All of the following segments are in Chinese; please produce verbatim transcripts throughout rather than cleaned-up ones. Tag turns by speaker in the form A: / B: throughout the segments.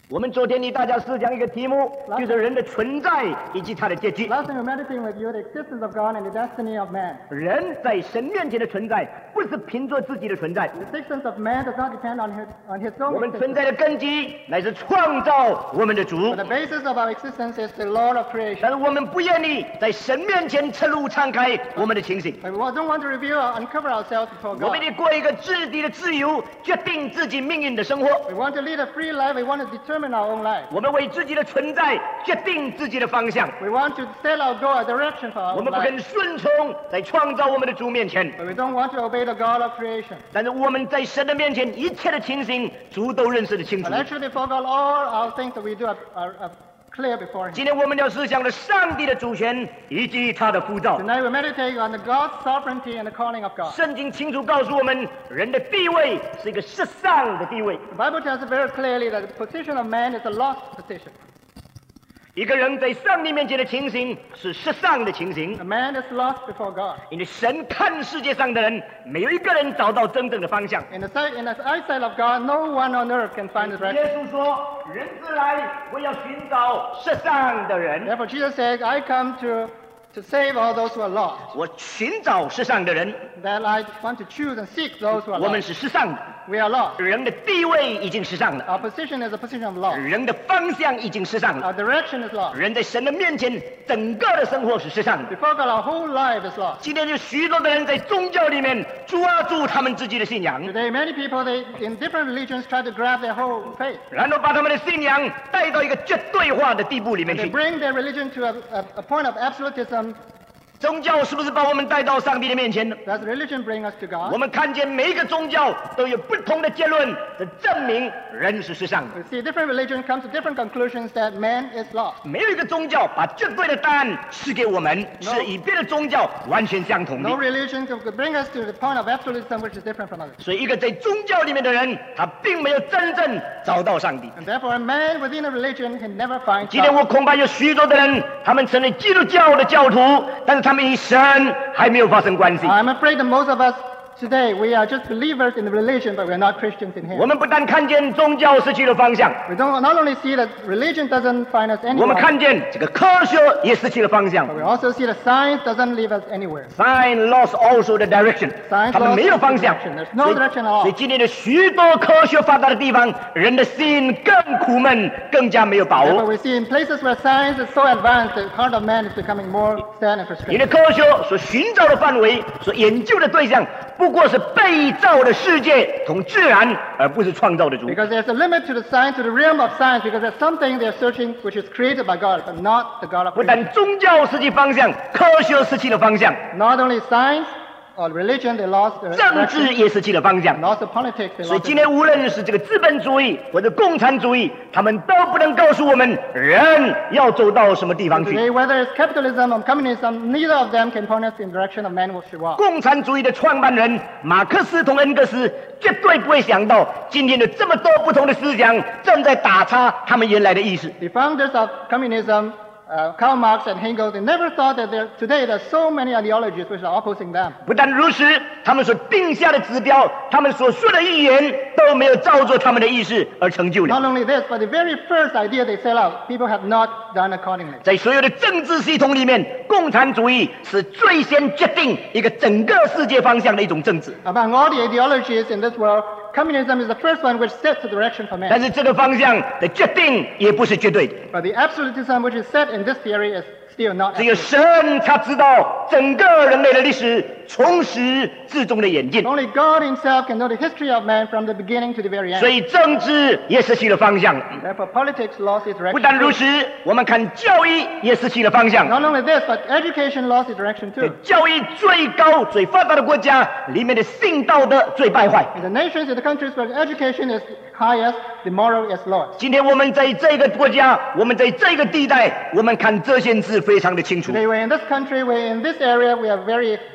A: 我们昨天与大家思讲一个题目，就是人的存在以及他的结局。
B: Last time we meditating with you the existence of God and the destiny of man.
A: 人在神面前的存在，不是凭着自己的存在。
B: The existence of man does not depend on his on his own
A: 我们存
B: existence.
A: 在的根基乃是创造我们的主
B: But，the basis of our existence is the Lord of creation.
A: 但是我们不愿意在神面前赤露敞开我们的情形。
B: But we don't want to reveal or uncover ourselves before
A: 我们
B: God.
A: 得过一个自己的自由，决定自己命运的生活。
B: We want to lead a free life. We want to determine our own life.
A: 我们为自己的存在决定自己的方向。
B: We want to set our goal, a direction for
A: 我
B: our
A: 们
B: own
A: 不肯
B: life.
A: 顺从在创造我们的主面前，
B: But we don't want to obey the God of creation.
A: 但是我们在神的面前一切的情形，主都认识得清楚
B: But。actually before God, all our things that we do are, are, are clear before Him.
A: 今天我们要思想的上帝的主权以及他的呼召。
B: Tonight we meditate on the God's sovereignty and the calling of God.
A: 圣经清楚告诉我们，人的地位是一个世上的地位。
B: The Bible tells us very clearly that the position of man is a lost position.
A: 一个人在上帝面前的情形是世上的情形，
B: A man is lost before God.
A: 因为神看世界上的人，没有一个人找到真正的方向。
B: In the sight, in the eyesight of God, no one on earth can find the
A: 耶
B: direction.
A: 稣说：“人子来，我要寻找世上的人。
B: Therefore, Jesus says, "I come to to save all those who are lost.
A: 我寻找世上的人，
B: That I want to choose and seek those who are
A: 我们
B: lost.
A: 是世上的，
B: We are lost.
A: 人的地位已经世上了，
B: Our position is a position of lost.
A: 人的方向已经世上了，
B: Our direction is lost.
A: 人在神的面前，整个的生活是世上的。
B: Before God, our whole life is lost.
A: 今天有许多的人在宗教里面抓住他们自己的信仰，
B: Today, many people they in different religions try to grab their whole faith.
A: 然后把他们的信仰带到一个绝对化的地步里面
B: They
A: 去。
B: bring their religion to a, a, a point of absolutism.
A: 宗教是不是把我们带到上帝的面前呢？
B: Does religion bring us to
A: 我
B: God?
A: 们看见每一个宗教都有不同的结论，的证明人是世上的。
B: We see different religions come to different conclusions that man is lost.
A: 没有一个宗教把绝对的答案赐给我们，
B: No.
A: 是与别的宗教完全相同
B: No
A: 的。
B: religion could bring us to the point of absolutism which is different from others.
A: 所以，一个在宗教里面的人，他并没有真正找到上帝。
B: And therefore, a man within a religion can never find
A: 今天我
B: God.
A: 恐怕有许多的人，他们成为基督教的教徒，但是他们与神还没有发生关系。
B: I'm afraid that most of us today, we are just believers in the religion, but we're not Christians in
A: 我
B: Him.
A: 们不但看见宗教失去了方向，
B: We don't not only see that religion doesn't find us
A: 我们
B: anywhere,
A: 看见这个科学也失去了方向。
B: but we also see that science doesn't leave us anywhere.
A: Science lost also the direction，
B: Science
A: 他们
B: lost
A: 没有方向
B: direction. There's no
A: 所以
B: direction at all.
A: 所以今天的许多科学发达的地方，人的心更苦闷，更加没有把
B: Therefore,
A: 握。
B: we see in places where science is so advanced, the heart of man is becoming more sad and
A: 你
B: frustrated.
A: 的科学所寻找的范围，所研究的对象，不过是被造的世界同自然，而不是创造的主。
B: Because there's a limit to the science, to the realm of science, because there's something they're searching which is created by God, but not the God of
A: 不
B: creation.
A: 但宗教失去方向，科学失去了方向，
B: Not only science or religion, they lost their
A: 政治
B: direction,
A: 也失去了方向
B: and。also politics, they
A: 所以
B: lost
A: 今
B: their
A: 天无论是这个资本主义或者共产主义，他们都不能告诉我们人要走到什么地方去。
B: Today, whether it's capitalism or communism, neither of them can point us in the direction of man should walk.
A: 共产主义的创办人马克思同恩格斯绝对不会想到，今天的这么多不同的思想正在打岔他们原来的意思。
B: The founders of communism, uh, Karl Marx and Engels, they never thought that there, today there are so many ideologies which are opposing them.
A: 不但如此，他们所定下的指标，他们所说的预言都没有照着他们的意思而成就
B: Not
A: 了。
B: only this, but the very first idea they set out, people have not done accordingly.
A: 在所有的政治系统里面，共产主义是最先决定一个整个世界方向的一种政治。
B: Among all the ideologies in this world, communism is the first one which sets the direction for
A: 但
B: man.
A: 是这个方向的决定也不是绝对的，
B: But the absolutism which is set in this theory is still not
A: 只有
B: absolute.
A: 神他知道整个人类的历史从始至终的演进。
B: Only God himself can know the history of man from the beginning to the very
A: 所
B: end.
A: 以政治也失去了方向。
B: Therefore, politics lost its
A: 不但如
B: direction.
A: 此，我们看教育也失去了方向。
B: Not only this, but education lost its direction too.
A: 教育最高、最发达的国家里面的性道德最败坏。
B: In the nations, in the countries where education is highest, the moral is lowest.
A: 今天我们在这个国家，我们在这个地带，我们看这件事非常的清楚。
B: Today, we're in this country, we're in this area, we are very, it's very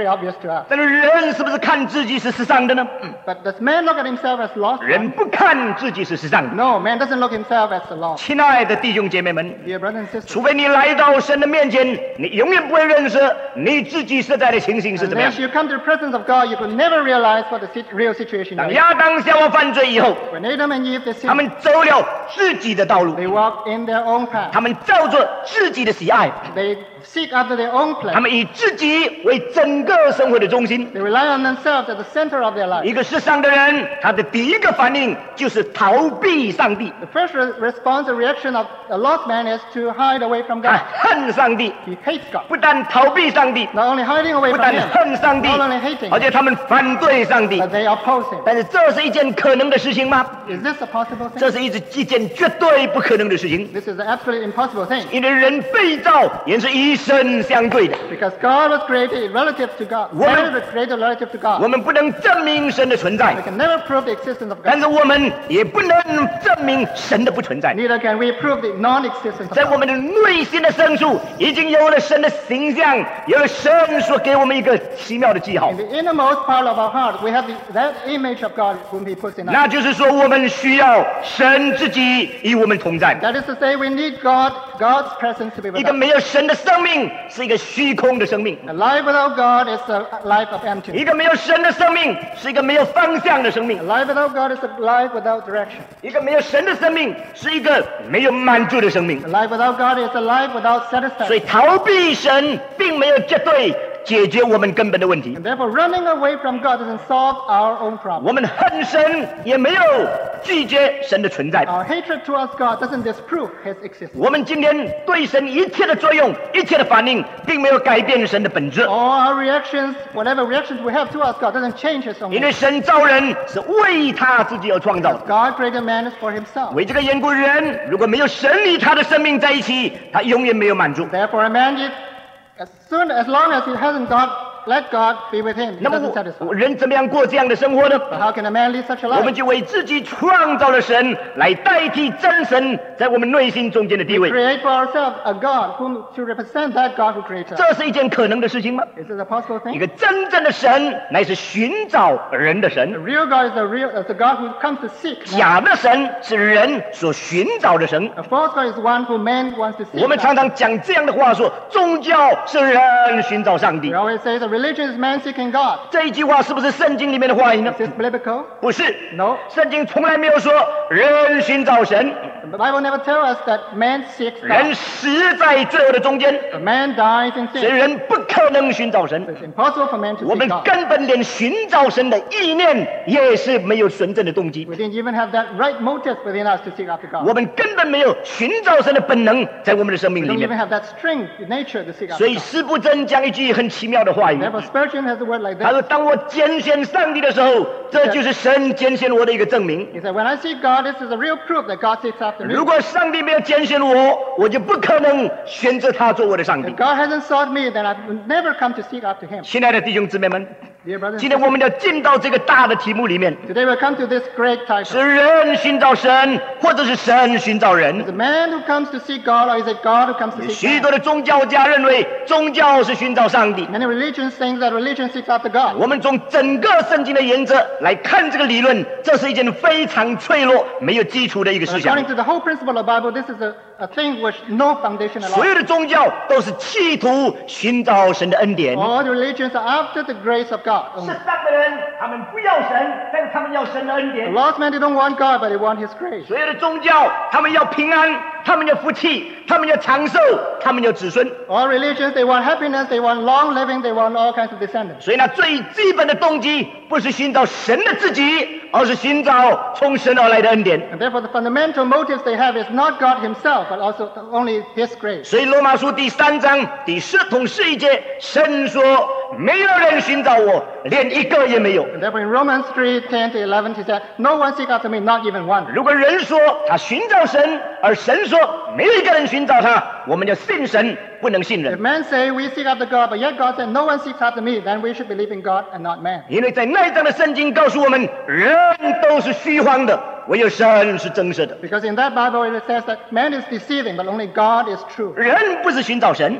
B: obvious to us.
A: 但是人是不是看自己是世上的呢？
B: But does man look at himself as lost?
A: 人不看自己是世上的。
B: No, man doesn't look himself as the lost.
A: 亲爱的弟兄姐妹们，
B: Dear brothers and sisters,
A: 除非你来到神的面前，你永远不会认识你自己实在的情形是怎么样
B: unless。you come to the presence of God, you could never realize what the sit- real situation
A: 当
B: is.
A: 亚当夏娃犯罪以后，
B: When Adam and Eve, they
A: 他
B: sinned,
A: 们走了自己的道路，
B: they walk in their own path.
A: 他们照着自己的喜爱，
B: They seek after their own
A: 他
B: pleasure.
A: 们以自己为整个生活的中心。
B: They rely on themselves at the center of their life.
A: 一个世上的人，他的第一个反应就是逃避上帝，
B: The first re- response, the reaction of a lost man is to hide away from
A: 他
B: God.
A: 恨上帝，
B: He hates God.
A: 不但逃避上帝，
B: Not only hiding away
A: 不
B: from
A: 但
B: Him,
A: 恨上帝
B: not only hating
A: 而
B: Him,
A: 且他们反对上帝。
B: but they oppose Him.
A: 但是这是一件可能的事情吗？
B: Is this a possible
A: 这
B: thing?
A: 是一直一件绝对不可能的事情，
B: This is an absolutely impossible thing.
A: 因为人被造也是与神相对的。
B: Because God was created relative to God.
A: Woman-
B: Man was created relative to
A: 我
B: God.
A: 们不能证明神的存在
B: We，can never prove the existence of
A: 但
B: God.
A: 是我们也不能证明神的不存在。
B: Neither can we prove the non-existence of
A: 在我
B: God.
A: 们的内心的深处，已经有了神的形象，有了神所给我们一个奇妙的记号
B: In。the innermost part of our heart, we have the, that image of God whom He puts in us.
A: 那就是说，我们需要神自己与我们同在。
B: That is to say, we need God, God's presence to be
A: 一
B: with
A: 个
B: us.
A: 没有神的生命是一个虚空的生命，
B: A life without God is a life of emptiness.
A: 一个没有神的生命是一个没有方向的生命
B: A，life without God is a life without direction.
A: 一个没有神的生命是一个没有满足的生命
B: A。life without God is a life without
A: 所
B: satisfaction.
A: 以逃避神并没有绝对解决我们根本的问题。
B: And therefore, running away from God doesn't solve our own problem.
A: 我们恨神，也没有拒绝神的存在。
B: Our hatred towards God doesn't disprove His existence.
A: 我们今天对神一切的作用、一切的反应，并没有改变神的本质。
B: All our reactions, whatever reactions we have towards God, doesn't change His own
A: 因为
B: nature.
A: 神造人是为他自己而创造的。
B: God created man for Himself.
A: 为这个缘故，人如果没有神与他的生命在一起，他永远没有满足。
B: Therefore, a man, is, as soon as long as he hasn't God, let God be with him, he
A: 那么
B: doesn't
A: 我
B: satisfy.
A: 人怎么样过这样的生活呢？
B: But how can a man lead such a
A: 我们
B: life?
A: 就为自己创造了神，来代替真神在我们内心中间的地位。
B: Create for ourselves a God whom to represent that God who creates us.
A: 这是一件可能的事情吗？
B: Is this a possible
A: 一
B: thing?
A: 个真正的神乃是寻找人的
B: The
A: 神，
B: real God is the real, is the God who comes to seek. man.
A: 假的神是人所寻找的神。
B: A false God is the one who man wants to seek.
A: 我们常
B: after.
A: 常讲这样的话说，宗教是人寻找上帝
B: We。always say that religion is man seeking God.
A: 这一句话是不是圣经里面的话语呢
B: Is？this biblical?
A: 不是，
B: No.
A: 圣经从来没有说人寻找神，
B: The Bible never tells us that man seeks
A: 人
B: God.
A: 死在罪恶的中间，
B: A man dies in
A: 所以
B: sin.
A: 人不可能寻找神。
B: It's impossible for man to
A: 我们
B: seek God.
A: 根本连寻找神的意念也是没有纯正的动机，
B: We didn't even have that right motive within us to seek after
A: 我
B: God.
A: 们根本没有寻找神的本能在我们的生
B: We
A: 命里
B: don't even
A: 面。
B: have that strength, nature to seek
A: 所
B: after
A: 以
B: God.
A: 司布真讲一句很奇妙的话语，
B: Therefore, Spurgeon has a word like
A: 他
B: this.
A: 说：“当我拣选上帝的时候，这就是神拣选我的一个证明。
B: He said, when I seek God, this is a real proof that God seeks after me.
A: 如果上帝没有拣选我，我就不可能选择他做我的上帝
B: If。God hasn't sought me, then I would never come to seek after Him. ”
A: 亲爱的弟兄姊妹们，
B: Dear brothers
A: 今
B: and
A: 天我们要进到这个大的题目里面，
B: sisters, today we come to this great
A: 是
B: title.
A: 人寻找神，或者是神寻找
B: Is
A: 人
B: it。man who comes to seek God, or is it God who comes to
A: 许
B: seek
A: 多
B: man?
A: 的宗教家认为宗教是寻找上帝。
B: Many religions think that religion seeks after God.
A: 我们从整个圣经的原则来看这个理论，这是一件非常脆弱、没有基础的一个思想
B: According。to the whole principle of the Bible, this is a, a thing which no foundation at
A: 所
B: all.
A: 有的宗教都是企图寻找神的恩典。
B: All the religions are after the grace of God
A: 世
B: only.
A: 上的人他们不要神，但是他们要神的恩
B: The
A: 典。
B: lost men, they don't want God, but they want His grace.
A: 所有的宗教，他们要平安，他们要福气，他们要长寿，他们要子孙。
B: All religions, they want happiness, they want long living, they want all kinds of descendants.
A: 所以呢，最基本的动机不是寻找神的自己，而是寻找从神而来的恩典。
B: And therefore, the fundamental motives they have is not God Himself, but also only His grace.
A: 所以罗马书第三章第十同十一节，神说：“没有人寻找我，连一个也没有。
B: And therefore, in Romans three, ten to eleven, He said, no one seek after me, not even one.
A: 如果人说他寻找神，而神说没有一个人寻找他，我们就信神，不能信
B: If
A: 人。
B: men say we seek after God, but yet God said no one seeks after me, then we should believe in God and not man.
A: 因为在那一章的圣经告诉我们，人都是虚幻的，唯有神是真实的。
B: Because in that Bible it says that man is deceiving, but only God is true.
A: 人不是寻找神，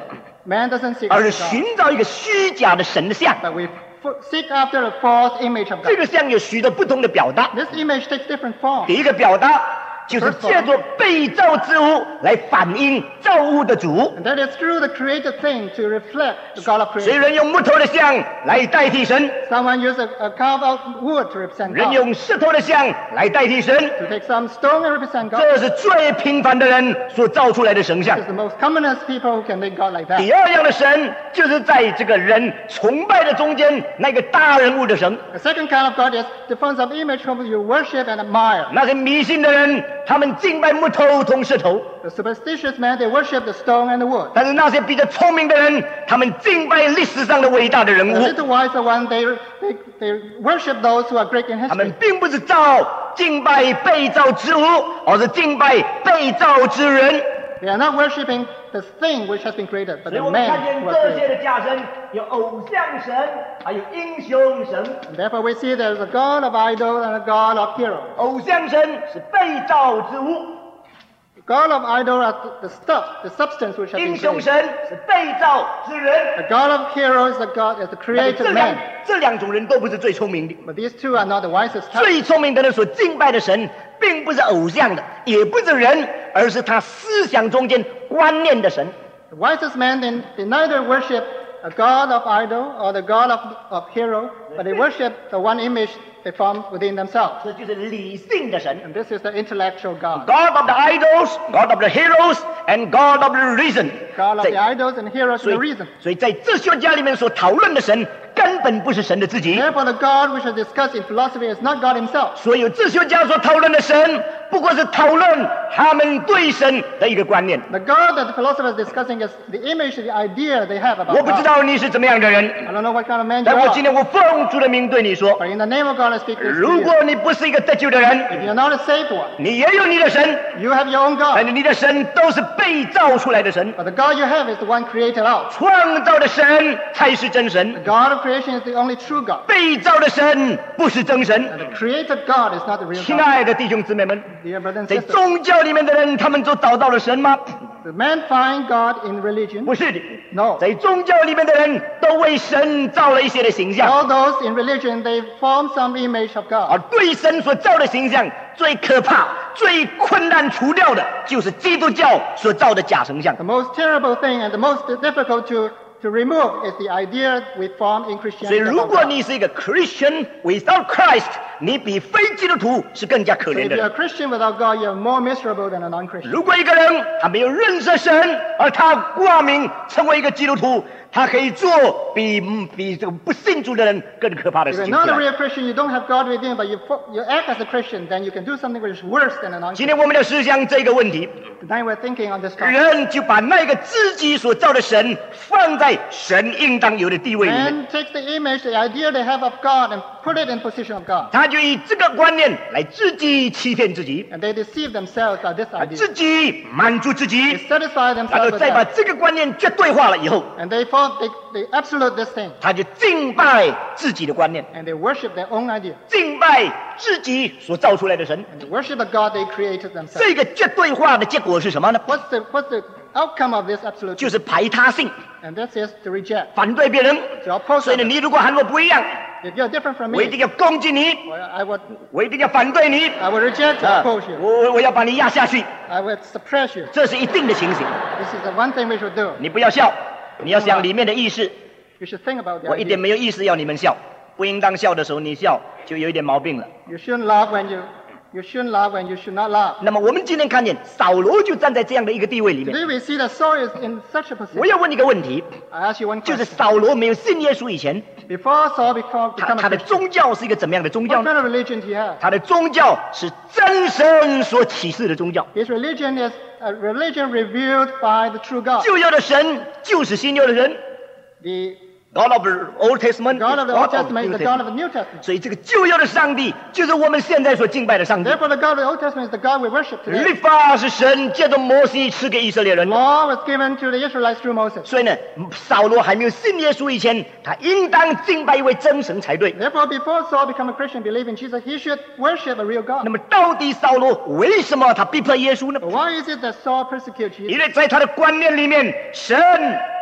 B: Man doesn't seek
A: 而是
B: after God,
A: 寻找一个虚假的神的像。
B: but we f- seek after a false image of
A: 这
B: God.
A: 个像有许多不同的表达。
B: This image takes different forms.
A: 第一个表达就是借着被造之物来反映造物的主。
B: And that is through the created thing to reflect the God of
A: 所以
B: creation.
A: 人用木头的像来代替神，
B: Someone used a, a carved out wood to represent
A: 人
B: God.
A: 用石头的像来代替神，
B: To take some stone and represent God.
A: 这是最平凡的人所造出来的神像
B: It's。the most commonest people who can make God like that.
A: 第二样的神就是在这个人崇拜的中间那个大人物的神。
B: The second kind of God is the forms of image whom you worship and admire.
A: 那些迷信的人，他们敬拜木头同石头；
B: The superstitious man, they worship the stone and the wood.
A: 但是那些比较聪明的人，他们敬拜历史上的伟大的人
B: The
A: 物。
B: little wiser one, they, they, they worship those who are great in
A: 他们
B: history.
A: 并不是造敬拜被造之物，而是敬拜被造之人。
B: They are not worshiping the thing which has been created, but
A: 所以
B: the
A: 我们看
B: man
A: 见
B: who was
A: 这些
B: created.
A: 的假神，有偶像神，还有英雄神。
B: And therefore we see there is a God of idol and a God of hero.
A: 偶像神是被造之物，
B: The God of idol is the stuff, the substance which has
A: 英
B: been
A: 雄
B: created.
A: 神是被造之人。
B: The God of hero is the God, is the
A: 那么这
B: created
A: 两
B: man.
A: 这两种人都不是最聪明的。
B: But these two are not the wisest type.
A: 最聪明的人所敬拜的神，并不是偶像的，也不是人，而是他思想中间观念的神。
B: The wisest man, they, they neither worship a God of idol or the God of, of hero, but they worship the one image they form within themselves.
A: 这就是理性的神。
B: And this is the intellectual God.
A: God of the idols, God of the heroes, and God of the reason.
B: God of
A: 在
B: the idols and heroes
A: 所
B: and the
A: 以
B: reason.
A: 所以在哲学家里面所讨论的神，根本不是神的自己。
B: Therefore, the God which is discussed in philosophy is not God himself.
A: 所有哲学家所讨论的神，不过是讨论他们对神的一个观念。
B: The God that the philosopher is discussing is the image, the idea they have
A: 我
B: about
A: 不知
B: God.
A: 道你是怎么样的人，
B: I don't know what kind of man you
A: 但我今
B: are,
A: 天我奉主的名对你说，
B: but in the name of God I speak this
A: 如
B: to you.
A: 果你不是一个得救的人，
B: If you're not a saved one,
A: 你也有你的神，
B: you have your own
A: 但
B: God.
A: 是你的神都是被造出来的神，
B: But the God you have is the one created out.
A: 创造的神才是真神，
B: The God of creation is the only true God.
A: 被造的神不是真
B: And
A: 神。
B: the created God is not the real
A: 亲
B: God.
A: 爱的弟兄姊妹们，
B: Dear brothers and
A: 在
B: sisters,
A: 宗教里面的人，他们都找到了神吗？
B: the man find God in religion.
A: 不是的，
B: No.
A: 在宗教里面的人都为神造了一些的形象，
B: All those in religion, they form some image of
A: 而
B: God.
A: 对神所造的形象最可怕、最困难除掉的，就是基督教所造的假神像。
B: The most terrible thing and the most difficult to, to remove is the idea we form in
A: 所以，
B: Christianity
A: 如
B: about
A: 果
B: God.
A: 你是一个 Christian without Christ，你比非基督徒是更加可
B: So
A: 怜
B: if
A: 的
B: you're
A: 人
B: a。Christian without God, you're more miserable than a non-Christian.
A: 如果一个人他没有认识神，而他挂名成为一个基督徒，他可以做比嗯比这个不信主的人更可怕的
B: If
A: 事
B: you're
A: 情。
B: not a real Christian, you don't have God within, but you, fo- you act as a Christian, then you can do something which is worse than a
A: 今
B: non-Christian.
A: 天我们的思想这个问题，
B: Tonight we're thinking on this topic.
A: 人就把那个自己所造的神放在神应当有的地位里面，
B: Man takes the image, the idea they have of God, and put it in position of God.
A: 他就以这个观念来自己欺骗自己，
B: And they deceive themselves by this
A: 啊
B: idea.
A: 自己满足自
B: They
A: 己，
B: satisfy
A: 然
B: themselves
A: 后
B: with
A: 再把
B: that.
A: 这个观念绝对化了以后，
B: And they, form, they, they absolute this thing.
A: 他就敬拜自己的观念，
B: And they worship their own idea.
A: 敬拜自己所造出来的神。
B: And they worship the God they created themselves.
A: 这个绝对化的结果是什么呢？
B: What's the, what's the outcome of this absolute?
A: 就是排他性，
B: And that is to reject.
A: 反对别人。
B: To oppose
A: 所以呢，
B: others.
A: 你如果和我不一样，
B: If you're different from
A: 我一
B: me,
A: 定要攻击你，
B: well, I would,
A: 我一定要反对你，
B: I would reject to
A: 啊
B: oppose you.
A: 我我我要把你压下去，
B: I would suppress you.
A: 这是一定的情形。
B: This is the one thing we should do.
A: 你不要笑，你要想里面的意思。
B: You should think about the
A: 我一点
B: idea.
A: 没有意思要你们笑，不应当笑的时候你笑，就有一点毛病了。
B: You shouldn't laugh when you, you shouldn't laugh when you should not laugh.
A: 那么我们今天看见扫罗就站在这样的一个地位里面。
B: Today we see that Saul is in such a
A: 我
B: position.
A: 要问你一个问题，
B: I ask you one
A: 就是
B: question.
A: 扫罗没有信耶稣以前，
B: Before Saul become,
A: 他
B: become
A: 他
B: a
A: 的
B: Christian,
A: 宗教是一个怎么样的宗教
B: what
A: 呢？
B: kind of religion do you have?
A: 他的宗教是真神所启示的宗教。
B: His religion is a religion revealed by the true God.
A: 旧约的神就是新约的人
B: The
A: ，God of the Old Testament,
B: God of the Old Testament is
A: New
B: the God
A: Testament.
B: of the New Testament.
A: 所以这个旧约的上帝就是我们现在所敬拜的上帝。
B: Therefore, the God of the Old Testament is the God we worship
A: 律
B: today.
A: 法是神借着摩西赐给以色列人的。
B: Law was given to the Israelites through Moses.
A: 所以呢，扫罗还没有信耶稣以前，他应当敬拜一位真神才对。
B: Therefore, before Saul become a Christian, believe in Jesus, he should worship a real
A: 那
B: God.
A: 么，到底扫罗为什么他逼迫耶稣呢？
B: But why is it that Saul persecutes
A: 因
B: Jesus?
A: 为在他的观念里面，神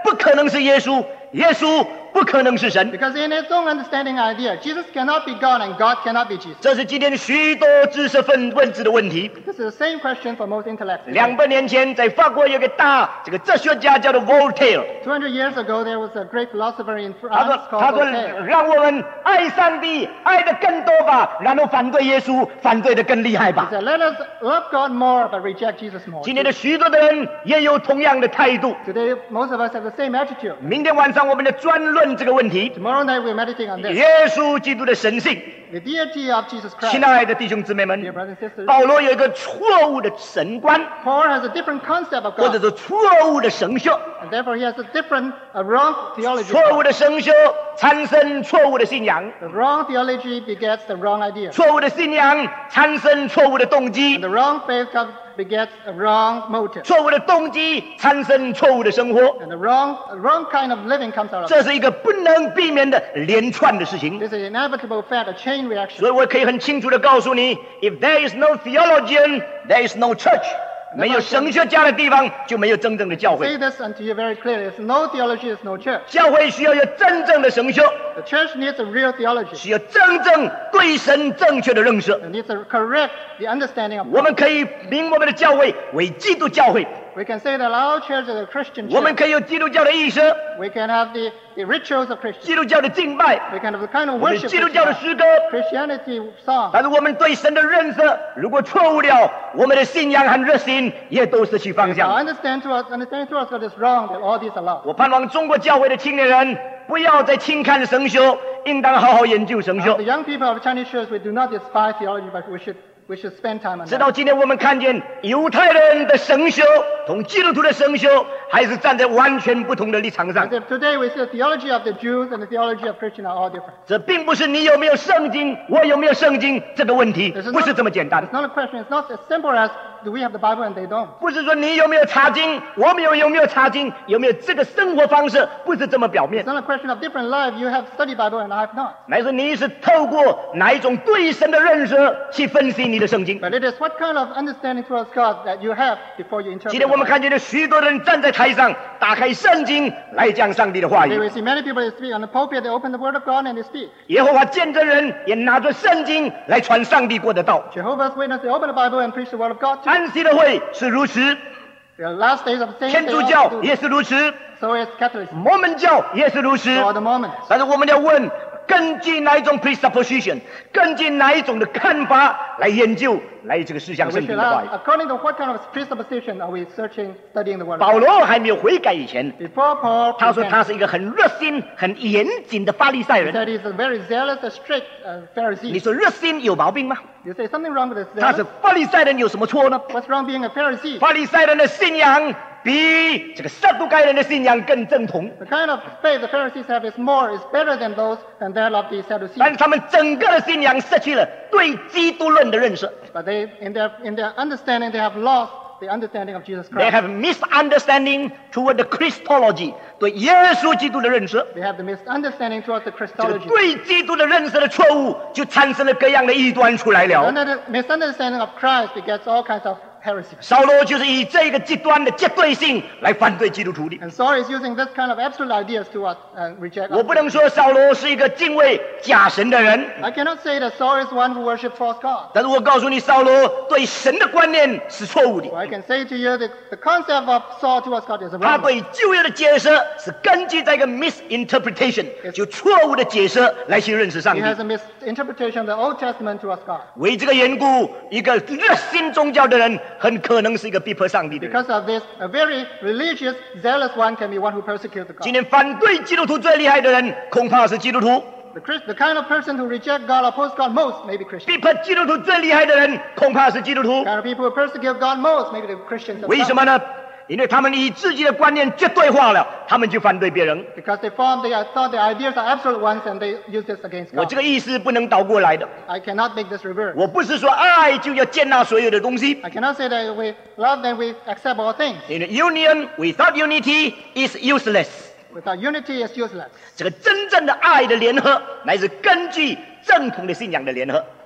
A: 不可能是耶稣，耶稣不可能是神。
B: Because in his own understanding idea, Jesus cannot be God and God cannot be Jesus.
A: 这是今天许多知识分分子的问题。
B: This is the same question for most intellects.
A: 两百年前，在法国有个大这个哲学家叫做 Voltaire，
B: two hundred years ago, there was a great philosopher in
A: 他说
B: France：“
A: 他
B: called
A: 说
B: Voltaire.
A: 让我们爱上帝，爱得更多吧，然后反对耶稣，反对得更厉害
B: He
A: 吧。”
B: said, let us love God more, but reject Jesus more.
A: 今天的许多的人也有同样的态度。
B: Today, most of us have the same attitude.
A: 明天晚上我们的专论这个问题：
B: Tomorrow night, we're meditating on this.
A: 耶稣基督的神性。
B: The deity of Jesus
A: 亲
B: Christ.
A: 爱的弟兄姊妹们
B: Dear，brothers and sisters,
A: 保罗有一个错误的神观，
B: Paul has a different concept of
A: 或者
B: God,
A: 是错误的神学。
B: and therefore he has a different, a wrong theology.
A: 错误的神学产生错误的信仰，
B: The wrong theology begets the wrong idea.
A: 错误的信仰产生错误的动
B: And
A: 机，
B: the wrong faith comes- begets a wrong motive.
A: 错误的动机产生错误的生活。
B: And the wrong, a wrong kind of living comes out of it.
A: 这是一个不能避免的连串的事情。
B: This is an inevitable fact, a chain reaction.
A: 所以我可以很清楚地告诉你 ，If there is no theologian, there is no church。没有神学家的地方，就没有真正的教
B: Say
A: 会。
B: this unto you very clearly. There's no theology, there's no church.
A: 教会需要有真正的神学，
B: The church needs a real theology.
A: 需要真正对神正确的认识。
B: It needs to correct the understanding of
A: 我
B: God.
A: 们可以名我们的教会为基督教会，
B: We can say that our church is a Christian
A: 我们
B: church.
A: 可以有基督教的意识，
B: We can have the, the rituals of Christians.
A: 基督教的敬拜，
B: We can have the kind of
A: 我们
B: worship
A: 基督教的
B: Christian-
A: 诗歌。
B: Christianity song.
A: 但是我们对神的认识如果错误了，我们的信仰和热心也都失去方
B: If
A: 向。
B: our understand to us, understanding to us God is wrong, then all these are lost.
A: 我盼望中国教会的青年人不要再轻看神学，应当好好研究神
B: Uh, the
A: 学。
B: young people of the Chinese church, we do not despise theology, but we should, we should spend time on
A: 直
B: that.
A: 到今天，我们看见犹太人的神学同基督徒的神学还是站在完全不同的立场上
B: As。if today we see the theology of the Jews and the theology of Christians are all different.
A: 这并不是你有没有圣经，我有没有圣经这个问题，
B: This is
A: 不
B: not-
A: 是这么简单
B: It's。not a question. It's not as simple as do we have the Bible and they don't.
A: 不是说你有没有查经，我们有有没有查经，有没有这个生活方式，不是这么表
B: It's
A: 面，
B: not a question of different life. You have studied Bible and I have not.
A: 乃是你是透过哪一种对神的认识去分析你的圣经。
B: But it is what kind of understanding towards God that you have before you interpret
A: 今天我们
B: the
A: 看见了许多人站在台上，打开圣经来讲上帝的话
B: Bible. Today
A: 语。
B: we see many people that speak on the pulpit. They open the Word of God and they speak.
A: 耶和华见证人也拿着圣经来传上帝国的道。
B: Jehovah's Witness, they open the Bible and preach the Word of God too.
A: 安息的会是如此，
B: The last days of the saints,
A: 天
B: they
A: 主
B: also
A: 教
B: do.
A: 也是如此，
B: So is Catholicism.
A: 摩门教也是如此。
B: So are the Mormons.
A: 但是我们要问，根据哪一种 presupposition，根据哪一种的看法来研究，来这个思想
B: We
A: 圣
B: should
A: 经的话
B: ask,
A: 语。
B: according to what kind of presupposition are we searching, studying the Word of
A: 保
B: God?
A: 罗还没有悔改以前，
B: Before Paul
A: 他说
B: began,
A: 他是一个很热心、很严谨的法利赛
B: he
A: 人。
B: said he's a very zealous, a strict uh,
A: 你
B: Pharisee.
A: 说热心有毛病吗？
B: You say something wrong with this
A: 他是
B: zealous?
A: 法利赛人有什么错呢？
B: What's wrong being a Pharisee?
A: 法利赛人的信仰比这个撒都该人的信仰更正统，
B: The kind of faith the Pharisees have is more, is better than those than that of the
A: 但
B: Sadducees.
A: 是他们整个的信仰失去了对基督论的认识。
B: But they, in their, in their understanding, they have lost the understanding of Jesus
A: They
B: Christ.
A: have misunderstanding toward the Christology， 对耶稣基督的认识。
B: They have the misunderstanding towards the
A: 这个
B: Christology.
A: 对基督的认识的错误，就产生了各样的异端出来了。
B: Under the misunderstanding of Christ begets all kinds of heresy.
A: 扫罗就是以这个极端的绝对性来反对基督徒的。
B: And Saul is using this kind of absolute ideas to us and reject
A: 我
B: us.
A: 不能说扫罗是一个敬畏假神的人，
B: I cannot say that Saul is one who worships false gods.
A: 但是我告诉你，扫罗对神的观念是错误的。
B: So I can say to you that the concept of Saul towards God is
A: 他
B: wrong.
A: 对旧约的解释是根据这个 misinterpretation， 就错误的解释来去认识上
B: He
A: 帝。
B: has a misinterpretation of the Old Testament towards God.
A: 为这个缘故，一个热心宗教的人很可能是一个逼迫上帝的人。
B: Because of this, a very religious, zealous one can be one who persecutes the
A: 今
B: God.
A: 天反对基督徒最厉害的人，恐怕是基督徒；
B: The, Christ, the kind of person who reject God, oppose God most, may be Christian.
A: 逼迫基督徒最厉害的人，恐怕是基督徒
B: The。kind of people who persecute God most, maybe the Christians.
A: 为什么呢？因为他们以自己的观念绝对化了，他们就反对别人。
B: Because they form, they thought their ideas are absolute ones and they use this against
A: 我
B: God.
A: 这个意思不能倒过来的。
B: I cannot make this reverse.
A: 我不是说爱就要接纳所有的东西。
B: I cannot say that we love then we accept all things.
A: In union without unity is useless。
B: Without unity, it's useless.
A: 这个真正的爱的联合，乃是根据正统的信仰的联合。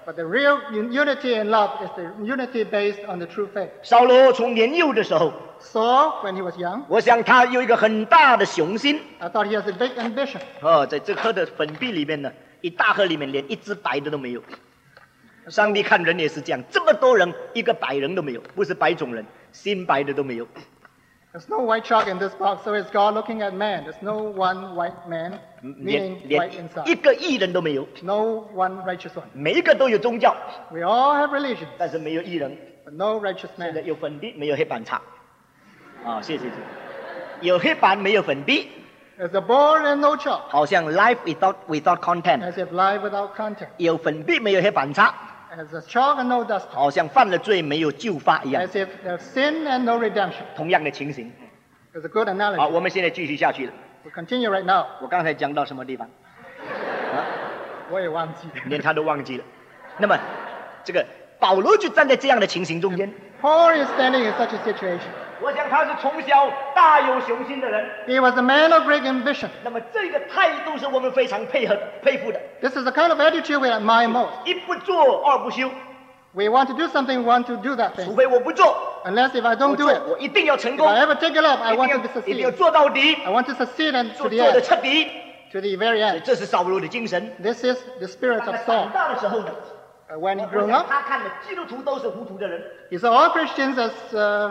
B: But the real un- unity in love is the unity based on the true faith.
A: 扫罗从年幼的时候，
B: Saul, when he was young,
A: 我想他有一个很大的雄心。
B: I thought he has a big ambition.
A: 哦，在这颗的粉币里面呢，一大盒里面连一只白的都没有。上帝看人也是这样，这么多人，一个白人都没有，不是白种人，心白的都没有。
B: There's no white chalk in this box, so it's God looking at man. There's no one white man,
A: 连
B: meaning
A: 连
B: white
A: 一
B: inside.
A: 个艺人都没有，
B: No one righteous one.
A: 每一个都有宗教，
B: We all have religion,
A: 但是没有艺人。
B: but no righteous
A: 现在
B: man.
A: 有粉币，没有黑板擦。啊、谢谢谢谢。有黑板没有粉币，
B: There's a board and no chalk,
A: 好像 life without without content。
B: as if life without content.
A: 有粉币没有黑板擦，
B: As a chalk and no dust,
A: 好像犯了罪没有救罚一样。
B: as if there's sin and no redemption.
A: 同样的情形。
B: It's a good
A: 好，
B: analogy.
A: 我们现在继续下去了。
B: We continue right now.
A: 我刚才讲到什么地方？
B: 我也忘记了。
A: 连他都忘记了。那么，这个保罗就站在这样的情形中间。
B: Paul is standing in such a situation.
A: 我想他是从小大有雄心的人。
B: He was a man of great ambition.
A: 那么这个态度是我们非常配合佩服的。
B: This is the kind of attitude we admire most.
A: 一不做二不休，
B: We want to do something, we want to do that
A: 除
B: thing.
A: 非我不做，
B: Unless if I
A: 我
B: don't do
A: 做
B: it,
A: 我一定要成
B: if
A: 功，
B: I ever take it up, I
A: 一
B: want
A: 定
B: to
A: 要一定要
B: succeed.
A: 做到底，
B: I want to succeed and
A: 做
B: to
A: 做
B: the
A: 的
B: end,
A: 彻底。
B: to the very
A: 所以
B: end.
A: 这是扫罗的精神。
B: This is the spirit
A: 当
B: of
A: 他长
B: Saul.
A: 大的时候呢，
B: Uh, When he
A: 我
B: grew
A: 想
B: up,
A: 他看的基督徒都是糊涂的人。
B: he saw all Christians as uh,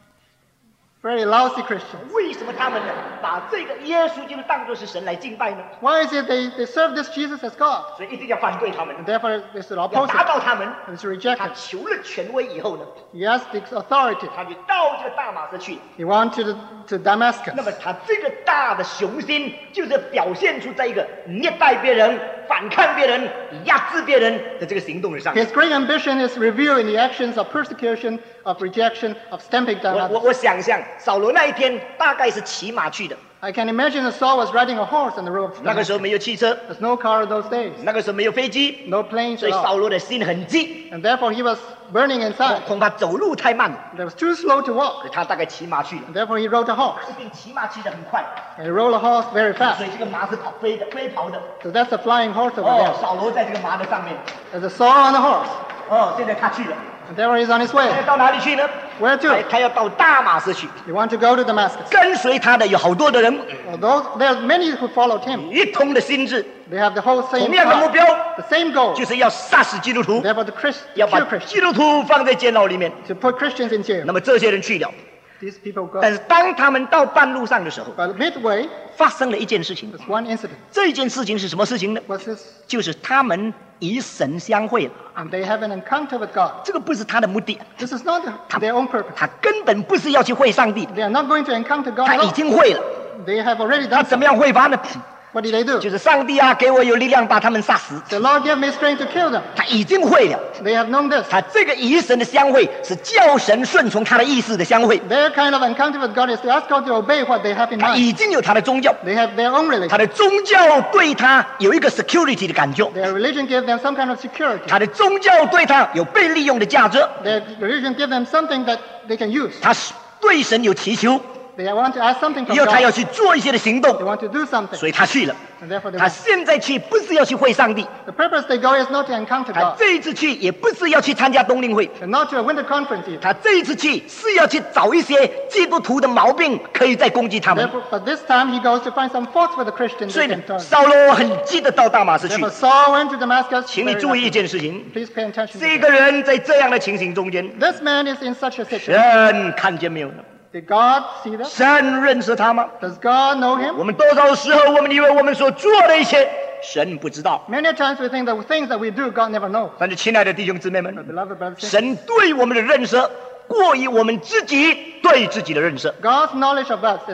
B: very lousy Christians.
A: 为什么他们呢把这个耶稣基督当作是神来敬拜呢？
B: Why is it they, they serve this Jesus as God?
A: 所以一定要反对他们，
B: And therefore they should
A: 要
B: oppose
A: 打
B: it
A: 倒他们。
B: and to reject
A: 他
B: it.
A: 求了权威以后呢，
B: He asked the authority.
A: 他就到这个大马色去。
B: He went to, the, to
A: 那
B: Damascus.
A: 么他这个大的雄心，就是表现出在一个虐待别人、反抗别人、压制别人的这个行动上。
B: His great ambition is revealed in the actions of persecution, of rejection, of stamping down
A: 我我
B: others.
A: 我想象扫罗那一天大概是骑马去的，
B: I can imagine that Saul was riding a horse on the road.
A: 那个时候没有汽车，
B: There's no car in those days,
A: 那个时候没有飞机，
B: no planes
A: 所以
B: at
A: 扫
B: all.
A: 罗的心很急，
B: And therefore he was burning
A: 恐
B: inside.
A: 恐怕走路太慢，
B: It was too slow to
A: 所
B: walk.
A: 以他大概骑马去了。
B: And therefore he rode a horse.
A: 一定骑马骑得很快，
B: And he rode a horse very
A: 所
B: fast.
A: 以这个马是跑飞的，飞跑的。
B: So that's a flying horse over
A: 哦，
B: there.
A: 扫罗在这个马的上面。
B: There's a Saul on the horse.
A: 哦，现在他去了，
B: And therefore he's on his
A: 他
B: way.
A: 要到哪里去呢？
B: Where
A: 他
B: to?
A: 他要到大马士去，
B: He wants to go to Damascus.
A: 跟随他的有好多的人，
B: Although there's many who followed him.
A: 一同的心智，
B: They have the whole
A: 同
B: same
A: 样的目
B: goal,
A: 标，
B: the same goal.
A: 就是要杀死基督徒，
B: Therefore the Christ,
A: 要
B: to
A: 把
B: kill Christians,
A: 基督徒放在监牢里面。
B: to put Christians in jail.
A: 那么这些人去了，
B: These people go.
A: 但是当他们到半路上的时候，
B: But midway,
A: 发生了一件事情。
B: there's one incident.
A: 这件事情是什么事情呢？
B: What's this?
A: 就是他们与神相会了。
B: And they have an encounter with God.
A: 这个不是他的目的，
B: This is not their own purpose.
A: 他根本不是要去会上帝，
B: They are not going to encounter God
A: 他
B: at
A: 已
B: all.
A: 经会了。
B: They have already
A: 他
B: done
A: 怎
B: so.
A: 么样会法呢？
B: What did they do?
A: 就是上帝啊，给我有力量把他们杀死。
B: The Lord gave me strength to kill them.
A: 他已经会了。
B: They have known this.
A: 他这个与神的相会是叫神顺从他的意思的相会，
B: Their kind of encounter with God is to ask God to obey what they have in
A: 他
B: mind.
A: 已经有他的宗教，
B: They have their own
A: 他
B: religion.
A: 的宗教对他有一个 security 的感觉，
B: Their religion gives them some kind of security.
A: 他的宗教对他有被利用的价值，
B: Their religion gives them something that they can use.
A: 他是对神有祈求，
B: They want to ask something from
A: 以后他要
B: God.
A: 去做一些的行
B: They
A: 动，
B: want to do something.
A: 所以他去了。
B: And therefore they
A: 他
B: went.
A: 现在去不是要去会上帝，
B: The purpose they go is not to encounter
A: 他
B: God.
A: 这一次去也不是要去参加冬令会，
B: And not to a winter conference either.
A: 他这一次去是要去找一些基督徒的毛病，可以再攻击他们。
B: Therefore, but this time he goes to find some faults with the Christians
A: 所以
B: they
A: 呢
B: can，turn.
A: 扫罗很记得到大马士去
B: Therefore,。Saul went to Damascus.
A: 请你
B: very
A: 注意一
B: rapidly.
A: 件事情，
B: Please pay attention. to
A: 这
B: this.
A: 个人在这样的情形中间，
B: This man is in such a situation.
A: 神看见没有呢？
B: Did God see that?
A: 神认识他吗？
B: Does God know him?
A: 我们多少时候，我们以为我们所做的一切，神不知道。
B: Many times we think that the things that we do, God never knows.
A: 但是，亲爱的弟兄姊妹们，
B: But beloved brothers and sisters,
A: 神对我们的认识，过于我们自己对自己的认识。
B: God's knowledge of us is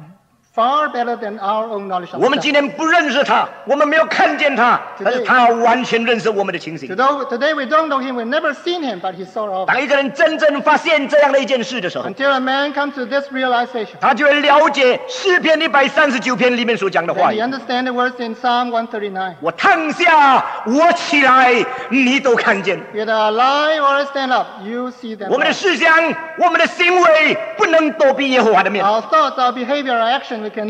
B: far better than our own knowledge of
A: 我们
B: ourselves.
A: 今天不认识他，我们没有看见他，但是他完全认识我们的情形。
B: Today, today we don't know him, we've never seen him, but he saw all of it.
A: 当一个人真正发现这样的一件事的时候，
B: Until a man comes to this realization,
A: 他就会了解诗篇一百三十九篇里面所讲的话
B: then he understands the words in Psalm one thirty-nine.
A: 我躺下，我起来，你都看见。
B: Whether I lie or I stand up, you see them.
A: 我们的
B: all.
A: 思想，我们的行为，不能躲避耶和华的面。
B: Our thoughts, our behavior, our action, we cannot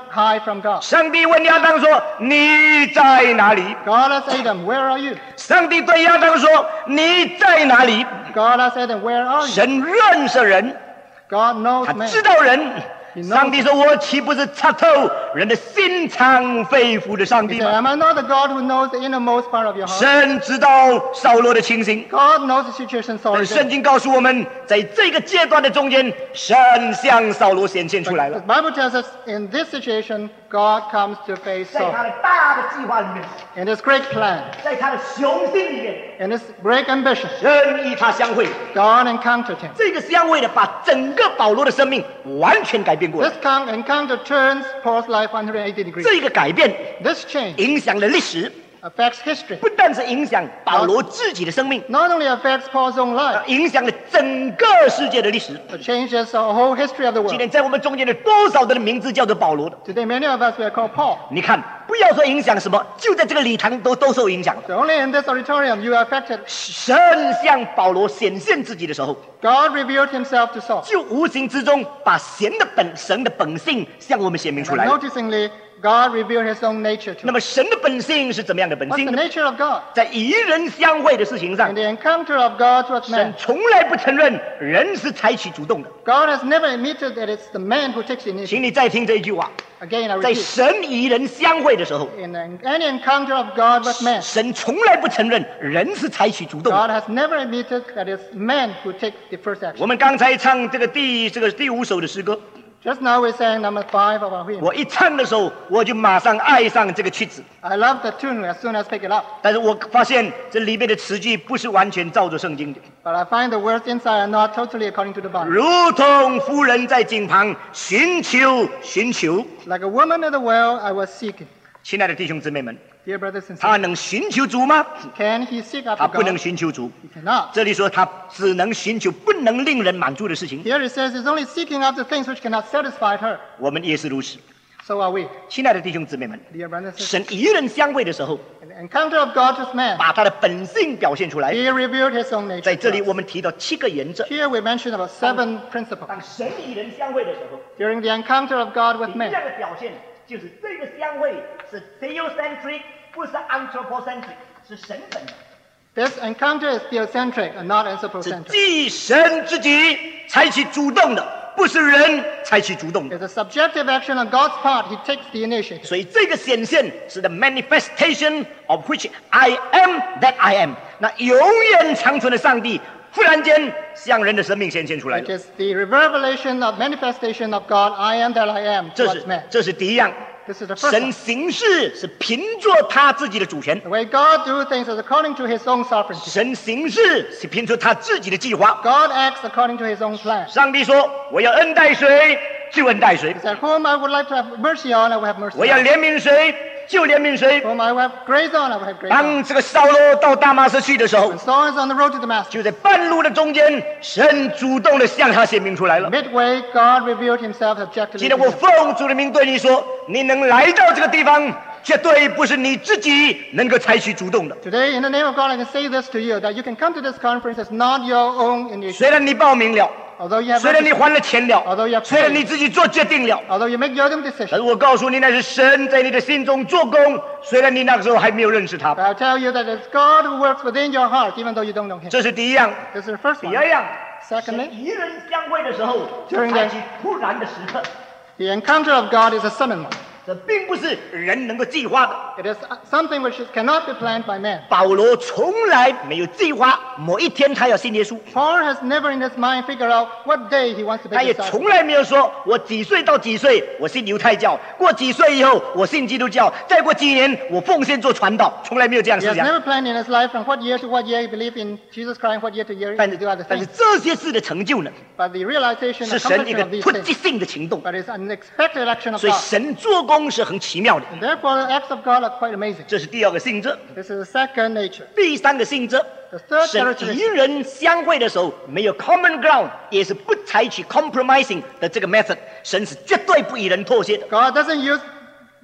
B: hide from God.
A: 上帝问亚当说：“你在哪里
B: God asked Adam, where are you?？”
A: 上帝对亚当说：“你在哪里
B: God asked Adam, where are？” you?
A: 神认识人，
B: God knows
A: 他
B: man.
A: 知道人。
B: He knows
A: 上帝说：“我岂不是察透人的心肠肺腑的上
B: He
A: 帝
B: said,
A: 吗
B: am I not the God who knows the innermost part of your？” heart?
A: 神知道扫罗的情形。
B: God knows the situation
A: 但
B: Saul
A: 是
B: is
A: 圣
B: in.
A: 经告诉我们，在这个阶段的中间，神向扫罗显现出来
B: The
A: 了。
B: Bible tells us in this situation, God comes to face
A: 在他
B: Saul.
A: 的大的计划里面，
B: In his great plan,
A: 在他的雄心里面，
B: in his great ambition,
A: 神与他相会。
B: God encountered him.
A: 这个相会呢，把整个保罗的生命完全改变过来
B: This。con- encounter turns Paul's life one hundred eighty degrees.
A: 这个改变
B: This change
A: 影响了历史，
B: affects history.
A: 不但是影响保罗自己的生命，
B: Not only affects Paul's own life,
A: 影响了整个世界的历史。
B: it changes the whole history of the
A: 今
B: world.
A: 天在我们中间的多少的名字叫做保罗的？
B: Today, many of us were called Paul.
A: 你看，不要说影响什么，就在这个礼堂都都受影响了。
B: So only in this auditorium you are affected.
A: 神向保罗显现自己的时候，
B: God revealed himself to Saul.
A: 就无形之中把神的本神的本性向我们显明出
B: And
A: 来。
B: noticingly, God revealed his own nature to
A: 那
B: us.
A: 么神的本性是怎么样的本
B: What's
A: 性
B: the
A: 呢？
B: nature of God?
A: 在与人相会的事情上
B: In，the encounter of God towards
A: 神
B: man,
A: 从来不承认人是采取主动的。
B: God has never admitted that it's the man who takes the
A: 请
B: initiative.
A: 你再听这一句话：
B: Again, I
A: 在
B: repeat,
A: 神与人相会的时候，
B: in an- any encounter of God with man,
A: 神从来不承认人是采取主动的。
B: God has never admitted that it's man who takes the first
A: 我
B: action.
A: 们刚才唱这个第这个第五首的诗歌，
B: Just now we sang number five of our hymn.
A: 我一唱的时候，我就马上爱上这个曲子。
B: I love the tune as soon as I pick it up,
A: 但是我发现这里面的词句不是完全照着圣经的，
B: but I find the words inside are not totally according to the Bible.
A: 如同妇人在井旁寻求寻求。
B: Like a woman at the well, I was seeking.
A: 亲爱的弟兄姊妹们，
B: Dear brothers and
A: 他
B: sisters,
A: 能寻求主吗？
B: can he seek
A: 他
B: after
A: 不能
B: God?
A: 寻求主。
B: He cannot.
A: 这里说他只能寻求不能令人满足的事情。
B: Here it says he's only seeking after things which cannot satisfy her.
A: 我们也是如此。
B: So are we.
A: 亲爱的弟兄姊妹们，
B: Dear brothers and sisters,
A: 神与人相会的时候，
B: in the encounter of God with man,
A: 把他的本性表现出来。
B: he revealed his own nature.
A: 在这
B: to
A: 里
B: us.
A: 我们提到七个原则。
B: Here we mention about seven principles.
A: 当神与人相会的时候，
B: During the encounter of God with
A: 第一
B: man,
A: 样的表现就是这个相会是 theocentric，不是 anthropocentric，是神本的。
B: this encounter is theocentric and not
A: 是
B: anthropocentric.
A: 既神自己采取主动的，不是人采取主动的。
B: It's a subjective action on God's part. He takes the initiative.
A: 所以这个显现是 the manifestation of which I am that I am。那永远长存的上帝，忽然间向人的生命显现出来
B: It
A: 了。
B: is the revelation of manifestation of God. I am that I am
A: 这是
B: towards man.
A: 这是第一样。
B: This is the first
A: 神
B: one.
A: 行事是凭着他自己的主权，
B: The way God do things is according to his own sovereignty.
A: 神行事是凭着他自己的计划。
B: God acts according to his own plan.
A: 上帝说：“我要恩待谁，就恩待谁；
B: He said, whom I would like to have mercy on, I will have mercy
A: 我要
B: on.
A: 怜悯谁，就怜悯谁。”
B: Whom I will have grace on, I will have grace on.
A: 当这个扫罗到大马士去的时候
B: When，Saul is on the road to Damascus,
A: 就在半路的中间，神主动的向他显明出来了。
B: midway, God revealed himself objectively
A: 今
B: to
A: 天我
B: him.
A: 奉主的名对你说，你能来到这个地方，绝对不是你自己能够采取主动的。
B: Today, in the name of God, I can say this to you, that you can come to this conference. It's not your own initiative.
A: 虽然你报名了，
B: Although you have
A: 虽然你
B: registered,
A: 还了钱了
B: although you have
A: 虽然你
B: paid,
A: 自己做决定了，
B: although you make your own
A: 但
B: decision.
A: 是我告诉你，那是神在你的心中做工。虽然你那个时候还没有认识他
B: But，I'll tell you that it's God who works within your heart, even though you don't know him.
A: 这是第一样。
B: This is the first
A: 第
B: one.
A: 二样，
B: Secondly,
A: 神与人相会的时候，
B: During
A: 采
B: the-
A: 取突然的时刻，
B: the encounter of God is a sudden one.
A: 这并不是人能够计划的。
B: It is something which cannot be planned by man.
A: 保罗从来没有计划某一天他要信耶稣，
B: Paul has never in his mind figured out what day he wants to
A: 他
B: be
A: 也
B: disciple.
A: 从来没有说我几岁到几岁我信犹太教，过几岁以后我信基督教，再过几年我奉献做传道，从来没有这样
B: He
A: 思
B: has
A: 想。
B: never planned in his life from what year to what year he believed in Jesus Christ, what year to year
A: 但
B: he
A: 是
B: do other
A: 但是
B: things.
A: 这些事的成就呢，
B: But the realization
A: 是
B: and
A: 神一
B: accomplishment
A: 个
B: of these
A: 突击
B: things,
A: 性的行动，
B: but it's an unexpected action of
A: 所以
B: God.
A: 神做工是很奇妙的。
B: And therefore, the acts of God are quite amazing.
A: 这是第二个性质。
B: This is the second nature.
A: 第三个性质，
B: The third
A: 神与
B: characteristic.
A: 人相会的时候没有 common ground，也是不采取 compromising 的这个 method，神是绝对不与人妥协的。
B: God doesn't use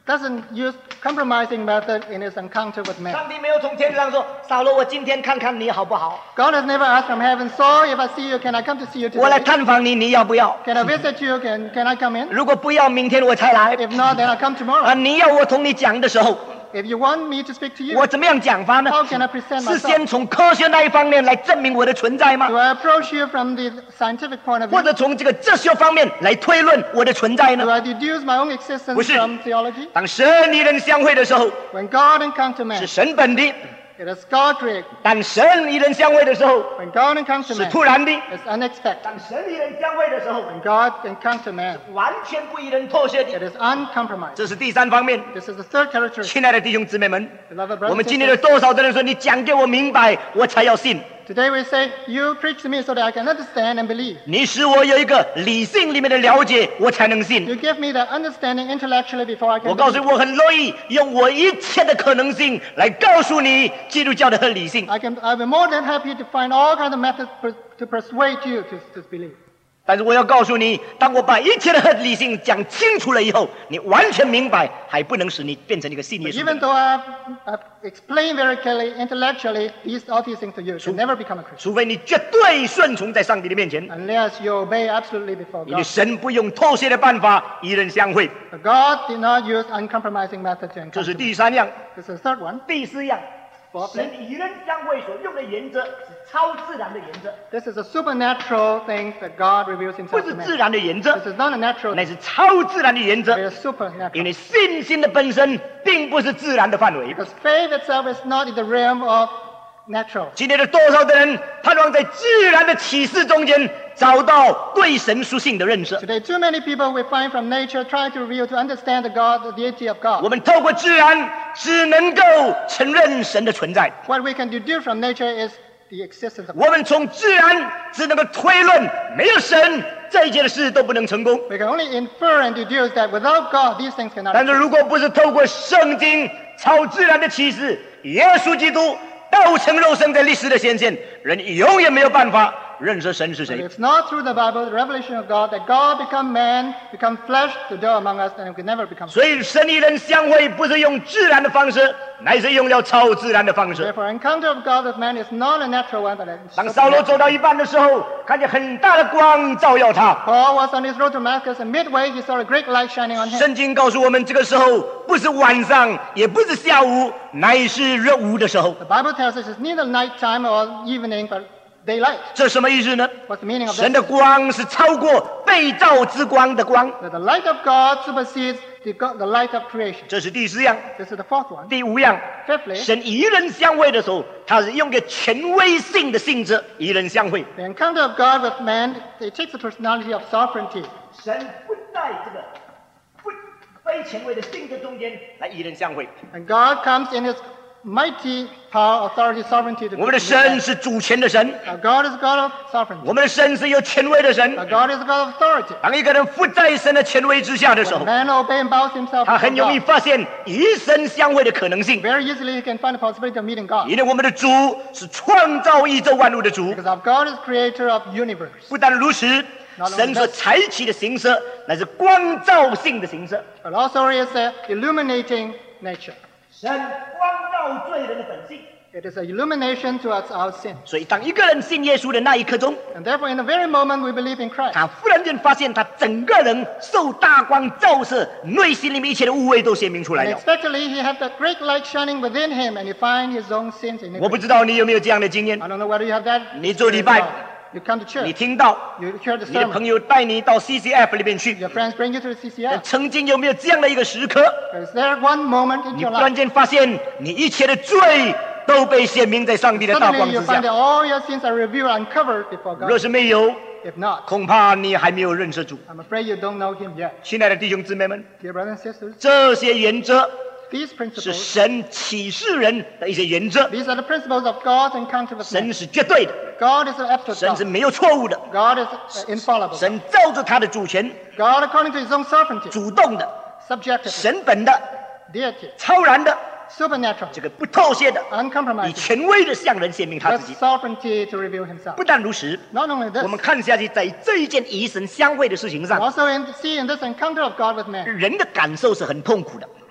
B: doesn't use compromising method in his encounter with man.
A: 上帝没有从天上说：“扫罗，我今天看看你好不好？
B: God has never asked from heaven, Saul, if I see you, can I come to see you
A: 我来
B: today?
A: 探访你，你要不要？
B: Can I visit you? Can, can I come in?
A: 如果不要，明天我才来。
B: If not, then I'll come
A: 啊，
B: tomorrow.
A: 你要我同你讲的时候，
B: If you want me to speak to you,
A: 我怎么样讲法呢？
B: how can I present
A: 是
B: myself?
A: 先从科学那一方面来证明我的存在吗
B: Do？ I approach you from the scientific point of
A: 或
B: view?
A: 者从这个哲学方面来推论我的存在
B: Do
A: 呢？
B: I deduce my own existence
A: 不是。
B: from theology?
A: 当神与人相会的时候，
B: When God encounter man,
A: 是神本的；
B: it is God created.
A: 当神与人相会的时候，
B: When God encounters
A: 是
B: man,
A: 突然的；
B: it's unexpected.
A: 当神与人相会的时候，
B: When God encounters man,
A: 完全不与人妥协
B: it
A: 的。
B: is uncompromised.
A: 这是第三方面。
B: This is the third characteristic.
A: 亲爱的弟兄姊妹们，
B: Beloved
A: 我
B: brothers
A: 们
B: and
A: 今天有
B: sisters,
A: 多少的人说你讲给我明白，我才要信？
B: today we say, you preach to me so that I can understand and believe.
A: 你使我有一个理性里面的了解，我才能信。
B: You give me the understanding intellectually before I
A: 我
B: can
A: 告诉
B: believe.
A: 你，我很乐意用我一切的可能性来告诉你基督教的合理性。
B: I can, I'll be more than happy to find all kinds of methods per, to persuade you to, to believe.
A: 但是我要告诉你，当我把一切的合理性讲清楚了以后，你完全明白，还不能使你变成一个信耶
B: But
A: 稣的
B: even
A: 人。
B: though I've, I've explained very clearly, intellectually, these, all these things to you, you can never become a Christian
A: 除非你绝对顺从在上帝的面前，
B: unless you obey absolutely before
A: 因为
B: God.
A: 神不用妥协的办法与人相会。
B: But God did not use uncompromising methods to
A: 这
B: encounter
A: 是
B: man.
A: 第三样，
B: This is the third one.
A: 第四样，
B: Fourthly,
A: 神与人相会所用的原则是超自然的原则，
B: this is a supernatural thing that God reveals
A: 不
B: himself
A: 是
B: to
A: 自
B: man.
A: 然的原则，
B: This is not a natural
A: 乃
B: thing.
A: 是超自然的原
B: It
A: 则。
B: is supernatural.
A: 因为信心的本身并不是自然的范围。
B: Because faith itself is not in the realm of natural.
A: 今天的多少的人盼望在自然的启示中间找到对神属性的认识。
B: Today, too many people we find from nature try to reveal, to understand the God, the deity of
A: 我
B: God.
A: 们透过自然只能够承认神的存在，
B: What we can deduce from nature is the existence of God.
A: 我们从自然只能够推论没有神，这一切的事都不能成功。
B: We can only infer and deduce that without God, these things cannot
A: 但是
B: exist.
A: 如果不是透过圣经超自然的启示，耶稣基督道成肉身在历史的显现，人永远没有办法认识神是
B: But
A: 谁。
B: it's not through the Bible, the revelation of God, that God become man, become flesh to dwell among us, and we can never become.
A: 所以神与人相会不是用自然的方式，乃是用了超自然的方式。
B: Therefore, encounter of God with man is not a natural one, but a
A: 当扫罗
B: supernatural.
A: 走到一半的时候，看见很大的光照耀他。
B: Paul was on his road to Damascus, and midway he saw a great light shining on him.
A: 圣经告诉我们，这个时候不是晚上，也不是下午，乃是日午的时候。
B: The Bible tells us it's neither nighttime or evening, but daylight.
A: 这什么意思呢？
B: What's the meaning of
A: 神
B: this?
A: 的光是超过被照之光的光，
B: That the light of God supersedes the, God, the light of creation.
A: 这是第四样。
B: This is the fourth one.
A: 第五样，
B: Fifthly,
A: 神与人相会的时候，他是用个权威性的性质与人相会。
B: the encounter of God with man, it takes the personality of sovereignty.
A: 神不在这个不非权威的性质中间来与人相会。
B: And God comes in his mighty power, authority, sovereignty to
A: 我们的
B: to man.
A: 神是主权的神，
B: Our God is a God of sovereignty.
A: 我们的神是有权威的神。
B: Our God is a God of authority.
A: 当一个人伏在神的权威之下的时
B: When
A: 候，
B: man obeys and bows himself
A: 他
B: before
A: 很容易
B: God,
A: 发现与神相会的可能性。
B: very easily he can find the possibility of meeting God.
A: 因为我们的主是创造宇宙万物的主。
B: Because our God is creator of universe.
A: 不但如此，神所采取的形式乃是光照性的形式。
B: But also is a illuminating nature.
A: 神光照罪人的本性。
B: It is an illumination to us our sin.
A: 所以，当一个人信耶稣的那一刻钟，
B: And therefore, in the very moment we believe in Christ,
A: 他忽然间发现他整个人受大光照射，内心里面一切的污秽都显明出来
B: and
A: 了。
B: expectedly he has that great light shining within him, and he find his own sins in
A: 我不
B: it.
A: 知道你有没有这样的经验？
B: I don't know whether you have that.
A: 你做礼拜，
B: You come to
A: 你
B: church,
A: 听到
B: you hear the
A: 你的朋
B: sermon,
A: 友带你到 C C F 里面去，
B: your friends bring you to the C C F.
A: 曾经有没有这样的一个时刻，
B: Is there one moment in
A: 你
B: your
A: 忽然
B: life
A: 间发现你一切的罪都被显明在上帝的大光
B: suddenly you
A: 之
B: find that
A: 下？
B: all your sins are revealed, uncovered before
A: 若
B: God?
A: 是没有，
B: If not,
A: 恐怕你还没有认识主。
B: I'm afraid you don't know him yet.
A: 亲爱的弟兄姊妹们，
B: Dear brothers and sisters,
A: 这些原则
B: these
A: 是
B: principles,
A: 神启示人的一些原则，
B: these are the principles of God's encounter with
A: 神
B: man.
A: 是绝对的，
B: God is an absolute
A: 神是
B: God.
A: 没有错误的，
B: God is uh, infallible.
A: 神照着他的主权，
B: God, according to his own sovereignty,
A: 主动的、
B: subjective,
A: 神本的、
B: deity,
A: 超然的，
B: supernatural,
A: 这个不妥协的，以
B: uncompromising,
A: 权威的向人显明他
B: with
A: 自己。
B: sovereignty to reveal himself.
A: 不但如此，
B: Not only this,
A: 我们看下去，在这一件与神相会的事情
B: we
A: 上，
B: also in, see in this encounter of God with man,
A: 人的感受是很痛苦的。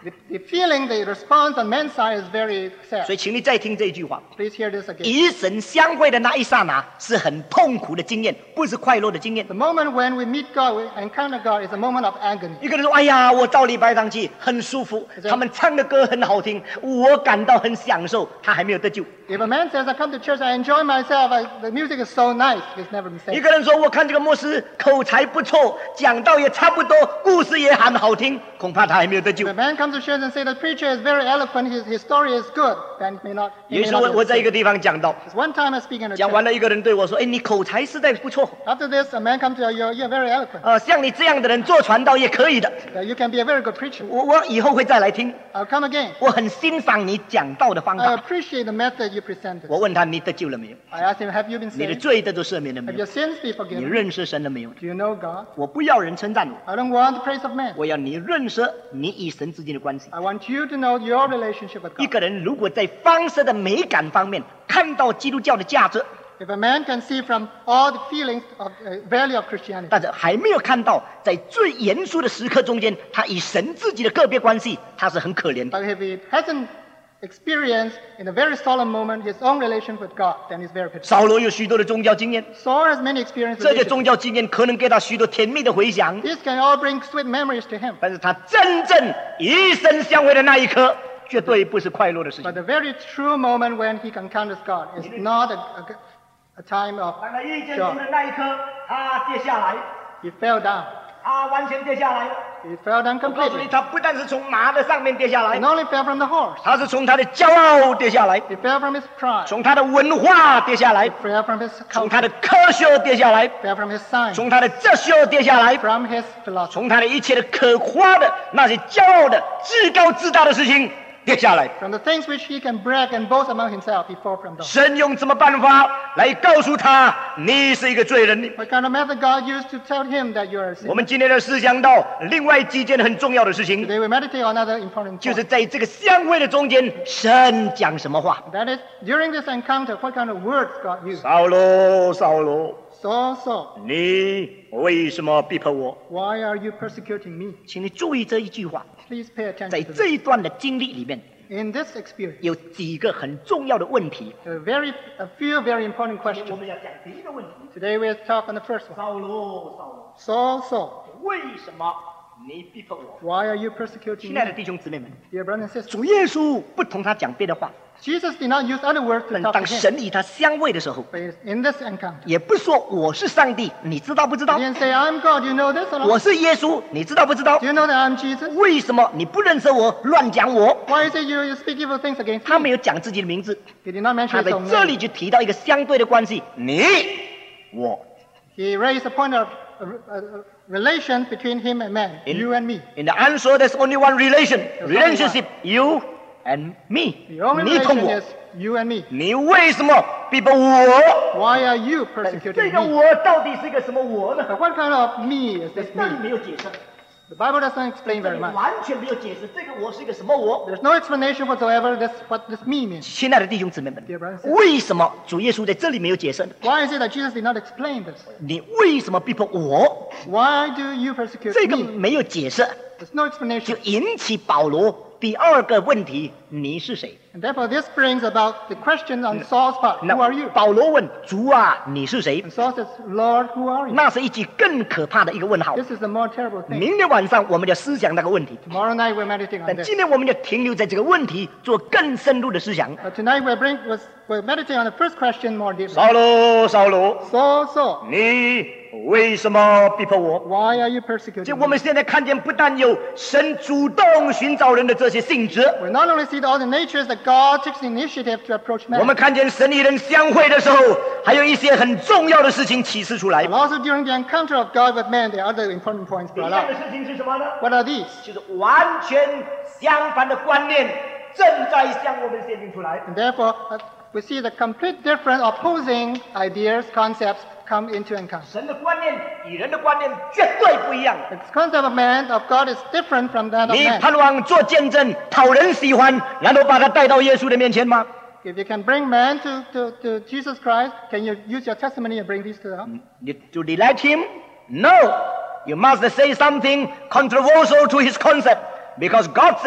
B: The, the feeling, the response on man's side is very
A: 所
B: sad.
A: 以，请你再听这一句话：
B: Please hear this again.
A: 与神相会的那一刹那是很痛苦的经验，不是快乐的经验。
B: The moment when we meet God, we encounter God, is a moment of agony.
A: 一个人说：“哎呀，我到礼拜堂去很舒服，
B: 这
A: 他们唱的歌很好听，我感到很享受。”他还没有得救。
B: If a man says, I come to church, I enjoy myself, I, the music is so nice, he's never been
A: 一
B: saved.
A: 个人说：“我看这个牧师口才不错，讲道也差不多，故事也很好听。”恐怕他还没有得救
B: If a。man comes to church and says, the preacher is very eloquent, his, his story is good, then he may not,
A: 有
B: he
A: 一
B: may
A: 次我
B: not
A: 我
B: be
A: 在一个
B: saved.
A: 地方讲道，
B: There's one time I speak in a
A: 讲完
B: church.
A: 了，一个人对我说：“哎，你口才实在不错，
B: After this, a man comes to you, you're very eloquent.
A: 呃，像你这样的人做传道也可以的。
B: Uh, You can be a very good preacher.
A: 我我以后会再来听，
B: I'll come again.
A: 我很欣赏你讲道的方
B: I
A: 法。
B: appreciate the method you presented.
A: 我问他：你得救了没有？
B: I asked him, have you been
A: 你的
B: saved?
A: 罪得到赦免了没
B: Have
A: 有
B: your？sins been
A: 你
B: forgiven?
A: 认识神了没有？
B: Do you know God?
A: 我不要人称赞我，
B: I don't want the praise of man.
A: 我要你认识你与神之间的关系。
B: I want you to know your relationship with
A: 一
B: God.
A: 个人如果在方式的美感方面看到基督教的价值，
B: If a man can see from all the feelings of uh, value of Christianity,
A: 但是还没有看到在最严肃的时刻中间，他与神自己的个别关系，他是很可怜的。
B: but if he hasn't experienced in a very solemn moment his own relation with God, then he's very pitiful.
A: 扫罗有许多的宗教经验，
B: Saul has many experiences.
A: 这些
B: with
A: 宗教经验可能给他许多甜蜜的回响，
B: This can all bring sweet memories to him.
A: 但是他真正与神相会的那一刻，绝对不是快乐的事
B: But
A: 情。
B: the very true moment when he encounters God is not a, a, a time of
A: 当他遇见
B: joy.
A: 主的那一刻，他跌下来，
B: He fell down.
A: 他完全跌下来。
B: He fell down
A: 我告诉你，
B: completely.
A: 他不但是从马的上面跌下来
B: He，not only fell from the horse,
A: 他是从他的骄傲跌下来，
B: he fell from his pride,
A: 从他的文化跌下来，
B: fell from his
A: 从
B: culture,
A: 他的科学跌下来，
B: fell from his science,
A: 从他的哲学跌下来，
B: from his philosophy.
A: 从他的一切的可夸的那些骄傲的、至高至大的事情跌下来。
B: From the things which he can brag and boast among himself, he fell from them.
A: 神用什么办法来告诉他你是一个罪人？
B: What kind of method God used to tell him that you are a
A: 我
B: sinner?
A: 们今天的思想到另外几件很重要的事情，
B: Today we meditate on another important
A: 就是
B: point.
A: 在这个相会的中间，神讲什么话？
B: That is, during this encounter, what kind of words God used?
A: 扫罗，扫罗，
B: Saul, Saul,
A: 你为什么逼迫我？
B: why are you persecuting me?
A: 请你注意这一句话，
B: Please pay
A: 在
B: attention to
A: 这
B: this.
A: 一段的经历里面，
B: In this experience,
A: 有几个很重要的问题。
B: there are very, a few very important
A: 我
B: questions.
A: 们要讲第一个问题：
B: Today we'll talk on the first one.
A: 扫罗，扫罗，
B: Saul, Saul,
A: 为什么你逼迫我？
B: why are you persecuting
A: 亲爱的
B: me?
A: 弟兄姊妹们，
B: Dear brothers and sisters,
A: 主耶稣不同他讲别的话，
B: Jesus did not use other words to
A: 但
B: talk
A: 当
B: to him.
A: 神与他相会的时候，
B: But in this encounter,
A: 也不说我是上帝，你知道不知道
B: he？didn't say, I'm God, you know this or
A: 我
B: not?
A: 是耶稣，你知道不知道
B: Do？you know that I'm Jesus?
A: 为什么你不认识我，乱讲我？
B: Why is it you, you speak evil things against
A: 他
B: me?
A: 没有讲自己的名字，
B: He did not
A: 他
B: mention
A: 在
B: his own
A: 这
B: name.
A: 里就提到一个相对的关系，你我。
B: He raised a point of a, a, a relation between him and man,
A: In-
B: you and me.
A: In the answer, there's only one relation,
B: only
A: relationship, you and me.
B: The only
A: 你同
B: relation
A: 我
B: is，you and me.
A: 你为什么逼迫我？
B: Why are you
A: 这
B: persecuting
A: 个
B: me?
A: 我到底是个什么我呢？
B: But what kind of me is
A: 这
B: this
A: 里
B: me?
A: 没有解释，
B: The Bible doesn't explain
A: 这
B: very
A: 里
B: much.
A: 完全没有解释这个我是一个什么我。
B: There's no explanation whatsoever this what this me means.
A: 亲爱的弟兄姊妹们
B: Dear brothers and，sisters
A: 为什么主耶稣在这里没有解释呢？
B: Why is it that Jesus did not explain this?
A: 你为什么逼迫我？
B: Why do you persecute
A: 这个
B: me?
A: 没有解释，
B: There's no
A: 就
B: explanation.
A: 引起保罗第二个问题：你是谁？
B: And therefore this brings about the question on Saul's part. Who are you?
A: 保罗问主啊，你是谁？
B: And Saul says, Lord, who are you?
A: 那是一句更可怕的一个问号。
B: This is a more terrible thing.
A: 明天晚上我们要思想那个问题，
B: Tomorrow night we're meditating on
A: 但
B: this.
A: 今天我们要停留在这个问题，做更深入的思想。
B: But tonight we're, bring, we're, we're meditating on the first question more deeply.
A: 扫罗，扫罗，
B: Saul, Saul,
A: 你为什么逼迫我？
B: why are you
A: 就
B: persecuting
A: 我
B: me?
A: 们现在看见，不但有神主动寻找人的这些性质，
B: We not only see all the natures that God takes the initiative to approach
A: 我们
B: man,
A: 看见神与人相会的时候，还有一些很重要的事情启示出来。
B: but also during the encounter of God with man, there are other important points
A: 第一
B: brought
A: 样的
B: out.
A: 事情是什么呢？
B: What are these?
A: 就是完全相反的观念正在向我们显明出来。
B: And therefore, uh, we see the complete different opposing ideas, concepts come into encounter.
A: 神的观念与人的观念绝对不一样。
B: The concept of man, of God, is different from that of
A: 你
B: man.
A: 盼望做见证，讨人喜欢，然后把他带到耶稣的面前吗？
B: If you can bring man to, to, to Jesus Christ, can you use your testimony and bring these to them?
A: You, to delight him? No. You must say something controversial to his concept. Because God said,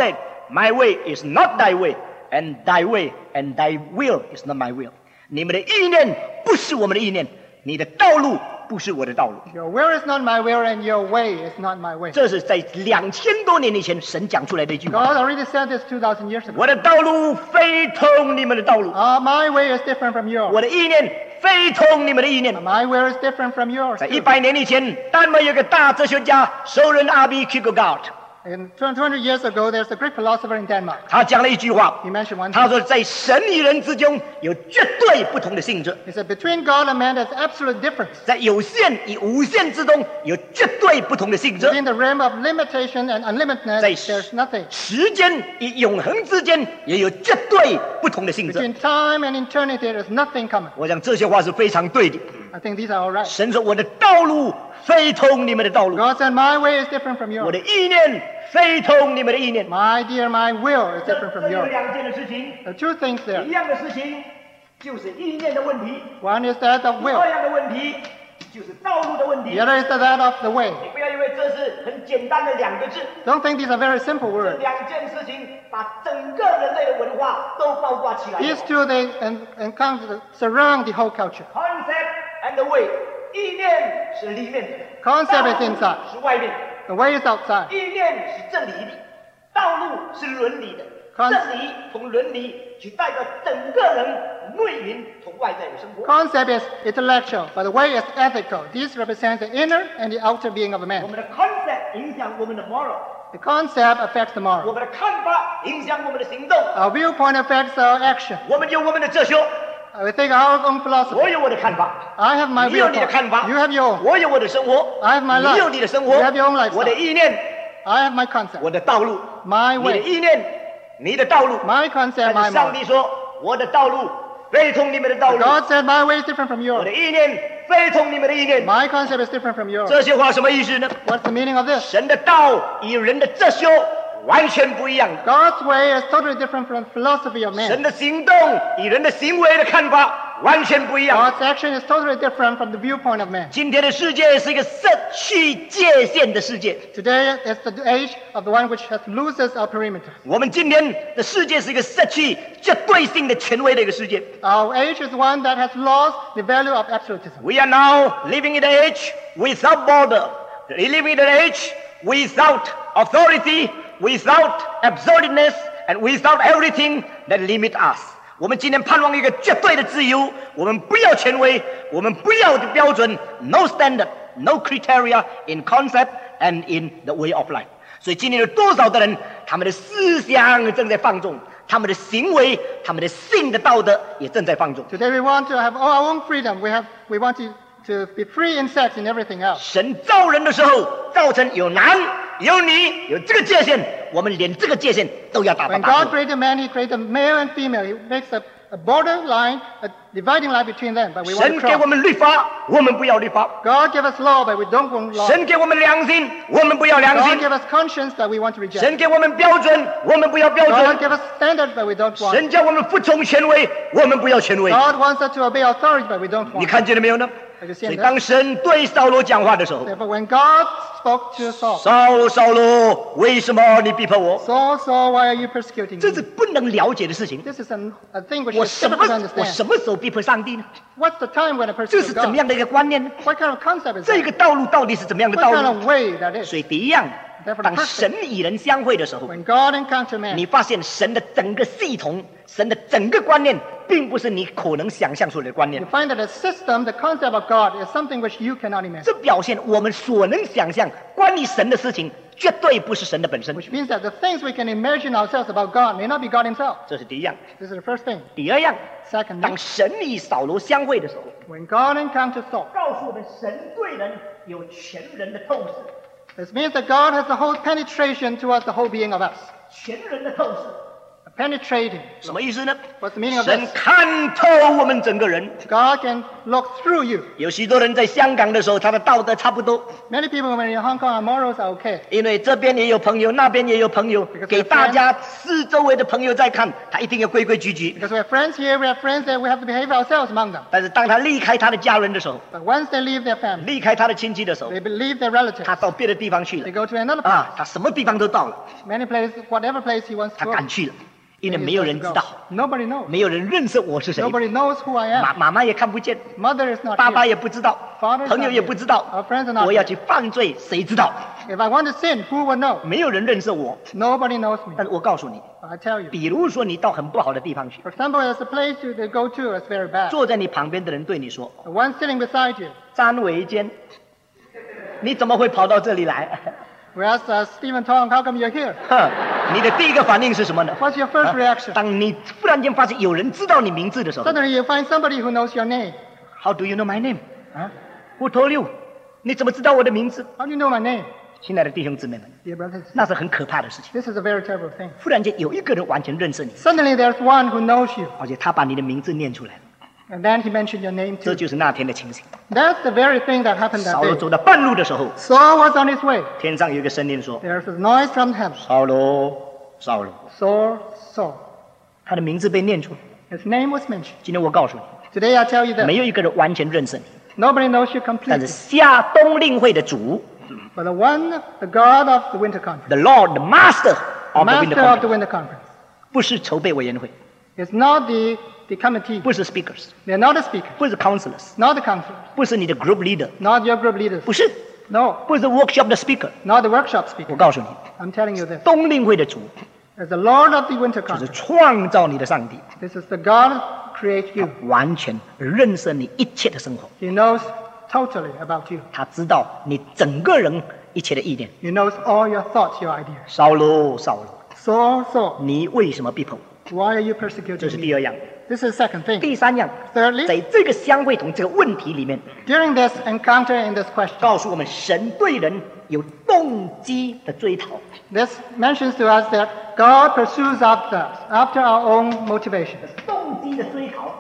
A: My way is not thy way, and thy way and thy will is not my will. 你们的意念不是我们的意念，你的道路不是我的道路。
B: Your will is not my will, and your way is not my way.
A: 这是在两千多年以前神讲出来的一句话。
B: God already said this two thousand years ago.
A: 我的道路非同你们的道路，
B: Uh, my way is different from
A: 我
B: yours.
A: 的意念非同你们的意念。
B: My will is different from yours.
A: 在
B: too.
A: 一百年以前，丹麦有个大哲学家首人阿比 Kierkegaard，
B: And two hundred years ago, there's a Greek philosopher in Denmark.
A: 他讲了一句话，
B: He mentioned one
A: 他
B: thing.
A: 说在神与人之中有绝对不同的性质，
B: He said, between God and man, there's absolute difference.
A: 在有限与无限之中有绝对不同的性质，
B: Within the realm of limitation and unlimitedness,
A: 在
B: there's nothing.
A: 时间与永恒之间也有绝对不同的性质。
B: Between time and eternity, there's nothing common.
A: 我想这些话是非常对的。
B: I think these are all right.
A: 神说我的道路非同你们的道路，
B: God said, my way is different from
A: 我
B: yours.
A: 的意念非同你们的意念。
B: My dear, my will is
A: 这
B: different from
A: 这有
B: yours.
A: 两件的事情，
B: There are two things
A: 一
B: there.
A: 样的事情就是意念的问题，
B: One is that of
A: 第
B: will.
A: 二样的问题就是道路的问题。
B: The other is that of the way.
A: 你不要以为这是很简单的两个字，
B: Don't think these are very simple
A: 这
B: words.
A: 两件事情把整个人类的文化都包括起来。
B: These two, they en- encounter, surround the whole culture.
A: Concept and the way，意念是里面的
B: Concept is
A: 道路
B: inside.
A: 是外面。
B: The way is outside.
A: 意念是真理的，道路是伦理的。
B: Con-
A: 真理同伦理取代表整个人内云同外在的生活。
B: Concept is intellectual, but the way is ethical. These represent the inner and the outer being of a
A: 我
B: man.
A: 们的 concept 影响我们的 moral，
B: The concept affects the
A: 我
B: moral.
A: 们的看法影响我们的行动。
B: Our viewpoint affects our action.
A: 我们有我们的哲学，
B: Uh, We take our own philosophy.
A: 我有我的看法，
B: I have my
A: 你有你的
B: viewpoint.
A: 看法，
B: You have your own.
A: 我有我的生活，
B: I have my life.
A: 你有你的生活，
B: You have your own lifestyle.
A: 我的意念，
B: I have my concept.
A: 我的道路，
B: My
A: 你的
B: way.
A: 意念，你的道路。
B: My concept,
A: 但
B: my
A: 是上
B: moral.
A: 帝说，我的道路非同你们的道路，
B: God said, my way is different from
A: 我的
B: yours.
A: 意念非同你们的意念。
B: My concept is different from yours.
A: 这些话什么意思呢？
B: What's the meaning of this?
A: 神的道与人的哲学完全不一样，
B: God's way is totally different from the philosophy of
A: 神
B: man.
A: 的行动与人的行为的看法完全不一样。
B: God's action is totally different from the viewpoint of man.
A: 今天的世界是一个失去界限的世界，
B: Today is the age of the one which has loses our perimeter.
A: 我们今天的世界是一个失去绝对性的权威的一个世界。
B: Our age is one that has lost the value of absolutism.
A: We are now living in an age without border, living in an age without authority, without absurdness, and without everything that limit us. 我们今天盼望一个绝对的自由，我们不要权威，我们不要的标准 ，no standard, no criteria in concept and in the way of life. 所以今天有多少的人，他们的思想正在放纵，他们的行为，他们的性的道德也正在放纵。
B: Today we want to have our own freedom. We have we want to, to be free in sex and everything else.
A: 神造人的时候，造成有男有女，有这个界限，我们连这个界限都要打打
B: When
A: 打
B: God
A: 破。
B: created man, He created male and female. He makes a, a border line, a dividing line between them. But we want
A: 神
B: to
A: 给我
B: cross.
A: 们律法，我们不要律法；
B: God gave us law, but we don't want law.
A: 神给我们良心，我们不要良
B: God
A: 心；
B: gave us conscience that we want to reject.
A: 神给我们标准，我们不要标
B: God
A: 准；
B: gave us standard, but we don't want.
A: 神叫我们服从权威，我们不要权威。
B: God wants us to obey authority, but we don't
A: 你
B: want.
A: 看见了没有呢？
B: Have you
A: 所
B: seen
A: 以
B: that?
A: 当神对扫罗讲话的时候，
B: Therefore, when God spoke to Saul,
A: 扫扫罗，为什么你逼迫我？
B: Saul, Saul, why are you persecuting
A: 这是
B: me?
A: 不能了解的事情。
B: This is an, a thing which
A: 我
B: is
A: 什么
B: difficult to
A: 我
B: understand.
A: 什么时候逼迫上帝呢？
B: What's the time when a
A: 这
B: person
A: 是
B: is
A: 怎么
B: God?
A: 样的一个观念呢？
B: What kind of concept is
A: 这
B: that?
A: 个道路到底是怎么样的
B: What
A: 道
B: kind
A: 路？
B: of way that is?
A: 所以第一样，
B: Therefore,
A: 当
B: the
A: 神
B: person,
A: 与人相会的时候，
B: when God encountered
A: 你
B: man,
A: 发现神的整个系统、神的整个观念，并不是你可能想象出来的观念
B: you。find that the system, the concept of God, is something which you cannot imagine.
A: 这表现我们所能想象关于神的事情，绝对不是神的本身。
B: Which means that the things we can imagine ourselves about God may not be God Himself.
A: 这是第一样。
B: This is the first thing.
A: 第二样，
B: Secondly,
A: 当神与扫罗相会的时候，
B: when God encountered Saul,
A: 告诉我们神对人有全人的透视，
B: this means that God has the whole penetration towards the whole being of us.
A: 全人的透视。
B: penetrating.
A: 什么意思呢？
B: What's the meaning of
A: 神
B: this?
A: 看透我们整个人。
B: God can look through you.
A: 有许多人在香港的时候，他的道德差不多，
B: Many people when in Hong Kong, our morals are okay.
A: 因为这边也有朋友，那边也有朋友，
B: Because
A: 给
B: we're
A: 大家四周围的朋友在看，他一定要规规矩矩。
B: Because we have friends here, we have friends there, we have to behave ourselves among them.
A: 但是当他离开他的家人的时候，
B: But once they leave their family,
A: 离开他的亲戚的时候，
B: they leave their relatives.
A: 他到别的地方去
B: They
A: 了
B: go to another place.
A: 啊，他什么地方都到了，
B: Many places, whatever place he wants
A: 他
B: to go.
A: 敢去了，因为
B: he
A: 没有
B: is
A: 人
B: supposed
A: 知
B: to
A: 道，
B: go. Nobody knows.
A: 没有人认识我是谁，
B: Nobody knows who I
A: 妈
B: am.
A: 妈妈也看不见，
B: Mother is not
A: 爸爸
B: here.
A: 也不知道，
B: Father is
A: 朋友
B: not
A: 也不
B: here.
A: 知道
B: Our friends are not
A: 我要
B: here.
A: 去犯罪，谁知道？
B: If I want to sin, who would know?
A: 没有人认识我。
B: Nobody knows me.
A: 但是我告诉你，
B: I tell you.
A: 比如说你到很不好的地方去，
B: For example, there's a place you, they go to that's very bad.
A: 坐在你旁边的人对你说
B: The one sitting beside you.
A: 张维坚，你怎么会跑到这里来？
B: We asked uh, Stephen Tong, how come you're here?
A: 哼，你的第一个反应是什么呢？
B: What's your first
A: 啊
B: reaction?
A: 当你忽然间发现有人知道你名字的时候
B: Suddenly you find somebody who knows your name.
A: ，How do you know my name？ 啊，Who told you？你怎么知道我的名字？
B: How do you know my name?
A: 亲爱的弟兄姊妹们，
B: Dear brothers,
A: 那是很可怕的事情。
B: this is a very terrible thing.
A: 忽然间有一个人完全认识你，
B: Suddenly there's one who knows you,
A: 而且他把你的名字念出来了，
B: and then he mentioned your name
A: 这
B: too.
A: 就是那天的情形。
B: That's the very thing that happened that
A: 扫罗
B: day.
A: 走到半路的时候，
B: Saul was on his way.
A: 天上有一个声音说
B: There's a noise from heaven.
A: 扫罗，扫罗，
B: Saul, Saul.
A: 他的名字被念出来。
B: His name was mentioned.
A: 今天我告诉你，
B: Today I tell you
A: 没
B: that
A: 有一个人完全认识你，
B: nobody knows you
A: 但是
B: completely.
A: 下冬令会的主
B: But the one, the God of the Winter Conference,
A: ，the Lord, the Master of the Winter
B: Master of the
A: Conference，
B: Winter Conference,
A: 不是筹备委员会，
B: is not the, the committee.
A: 不是 speakers，
B: They're not the speakers,
A: 不是 counselors，
B: not the counselors,
A: 不是你的 group leader，
B: not your group leaders.
A: 不是，
B: No,
A: 不是 workshop 的 speaker。
B: not the workshop
A: 我
B: speaker.
A: 告诉你，
B: I'm telling you this.
A: 冬令会的主
B: As the Lord of the Winter
A: 就是
B: Conference,
A: 创造你的上帝，
B: this is the God who creates
A: 他
B: you.
A: 完全认识你一切的生活，
B: He knows totally about you.
A: 他知道你整个人一切的意念。
B: He knows all your thoughts, your ideas.
A: 扫罗，扫罗，
B: Saul, Saul,
A: 你为什么逼迫我？
B: why are you
A: 这
B: persecuting
A: 是
B: me?
A: 第二样。
B: This is the second thing.
A: 第三样，
B: Thirdly,
A: 在这个相会同这个问题里面，
B: during this encounter in this question,
A: 告诉我们神对人有动机的追讨。
B: this mentions to us that God pursues after us, after our own motivations.
A: 动机的追讨，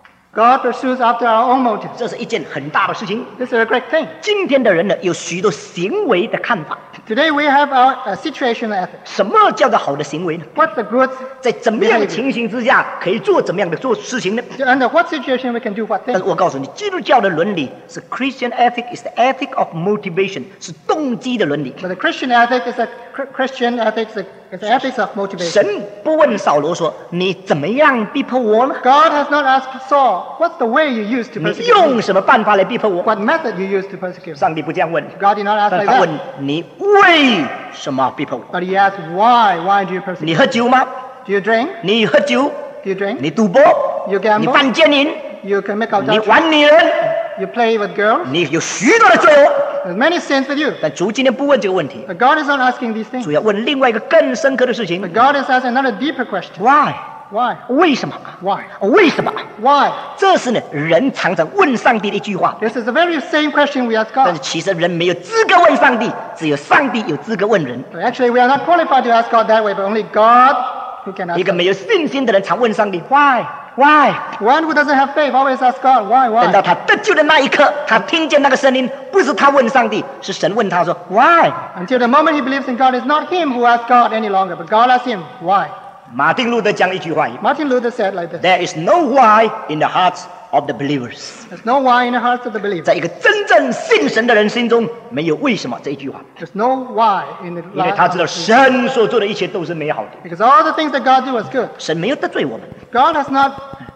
B: God pursues after our own motives.
A: 这是一件很大的事情。
B: This is a great thing.
A: 今天的人呢，有许多行为的看法。
B: Today we have our uh, situational ethics.
A: 什么叫做好的行为呢？
B: What's the good?
A: 在怎么样的情形之下，可以做怎么样的做事情呢？
B: Under what situation we can do what
A: 但
B: thing?
A: 是我告诉你，基督教的伦理是 Christian ethic is the ethic of motivation， 是动机的伦理。
B: But the Christian ethic is a Chr- Christian ethics, is the ethics of motivation.
A: 神不问扫罗说：“你怎么样逼迫我呢？
B: God has not asked Saul, what's the way you use to
A: 你
B: persecute
A: 用
B: me?
A: 什么办法来逼迫我
B: What method you use to persecute？” me?
A: 上帝不这样问，
B: God did not ask
A: 但
B: like
A: 他问
B: that.
A: 你为什么逼迫我？
B: But he asked, why? Why do you persecute
A: 你
B: me?
A: 喝酒吗？
B: Do you drink?
A: 你喝酒？
B: Do you drink?
A: 你赌博？
B: You
A: 你
B: gamble?
A: 犯奸淫？
B: You commit
A: 你
B: adultery?
A: 玩女人？
B: You play with girls?
A: 你有许多的罪恶。
B: There's many sins with you.
A: 但主今天不问这个问题，
B: But God is not asking these things.
A: 主要问另外一个更深刻的事
B: But
A: 情
B: God is asking another deeper question.
A: ：Why？
B: Why?
A: 为什么？
B: Why?
A: 为什么？
B: Why?
A: 这是呢人常常问上帝的一句话。
B: This is the very same question we ask
A: 但是
B: God.
A: 其实人没有资格问上帝，只有上帝有资格问人。
B: But actually, we are not qualified to ask God that way, but only God who can
A: 一
B: ask
A: 个
B: us.
A: 没有信心的人常问上帝 Why Why？
B: One who doesn't have faith always asks God, why,
A: 等到
B: why?
A: 他得救的那一刻，他听见那个声音，不是他问上帝，是神问他说 Why？
B: Until the moment he believes in God, it's not him who asks God any longer, but God asks him, why?
A: 马丁路德讲一句话
B: Martin Luther said like this,
A: There is no why in the hearts of the believers。
B: there's no why in the hearts of the believer.
A: 在一个真正信神的人心中，没有为什么这一句话，
B: There's no why in the
A: 因为他
B: lives
A: 知道
B: of the believer.
A: 神所做的一切都是美好的，
B: Because all the things that God do is good.
A: 神没有得罪我们，
B: God has not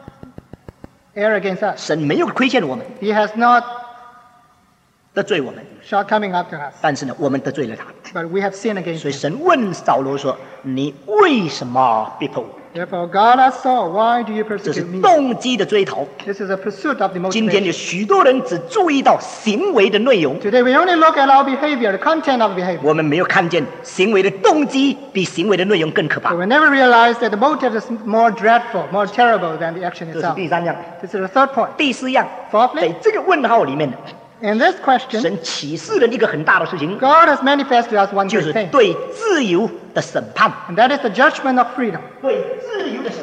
B: erred against us.
A: 神没有亏欠我们，
B: He has not
A: 得罪我们，
B: shortcoming up to us.
A: 但是呢，我们得罪了他，
B: But we have sinned against
A: 所以
B: him.
A: 神问扫罗说：“你为什么逼迫我？”
B: Therefore, God asked Saul, why do you
A: 这是
B: persecute me?
A: 动机的追讨。
B: This is a pursuit of the
A: 今天
B: motivation.
A: 有许多人只注意到行为的内容，
B: Today, we only look at our behavior, the content of behavior.
A: 我们没有看见行为的动机比行为的内容更可怕
B: But。we never realize that the motive is more dreadful, more terrible than the action
A: 这是
B: itself.
A: 第三样，
B: This is the third point.
A: 第四样，
B: Fourthly,
A: 在这个问号里面，
B: in this question,
A: 神启示了一个很大的事情，
B: God has manifested to us one
A: 就
B: great
A: 是
B: thing,
A: 对自由的审判。
B: and that is the judgment of freedom.
A: 对自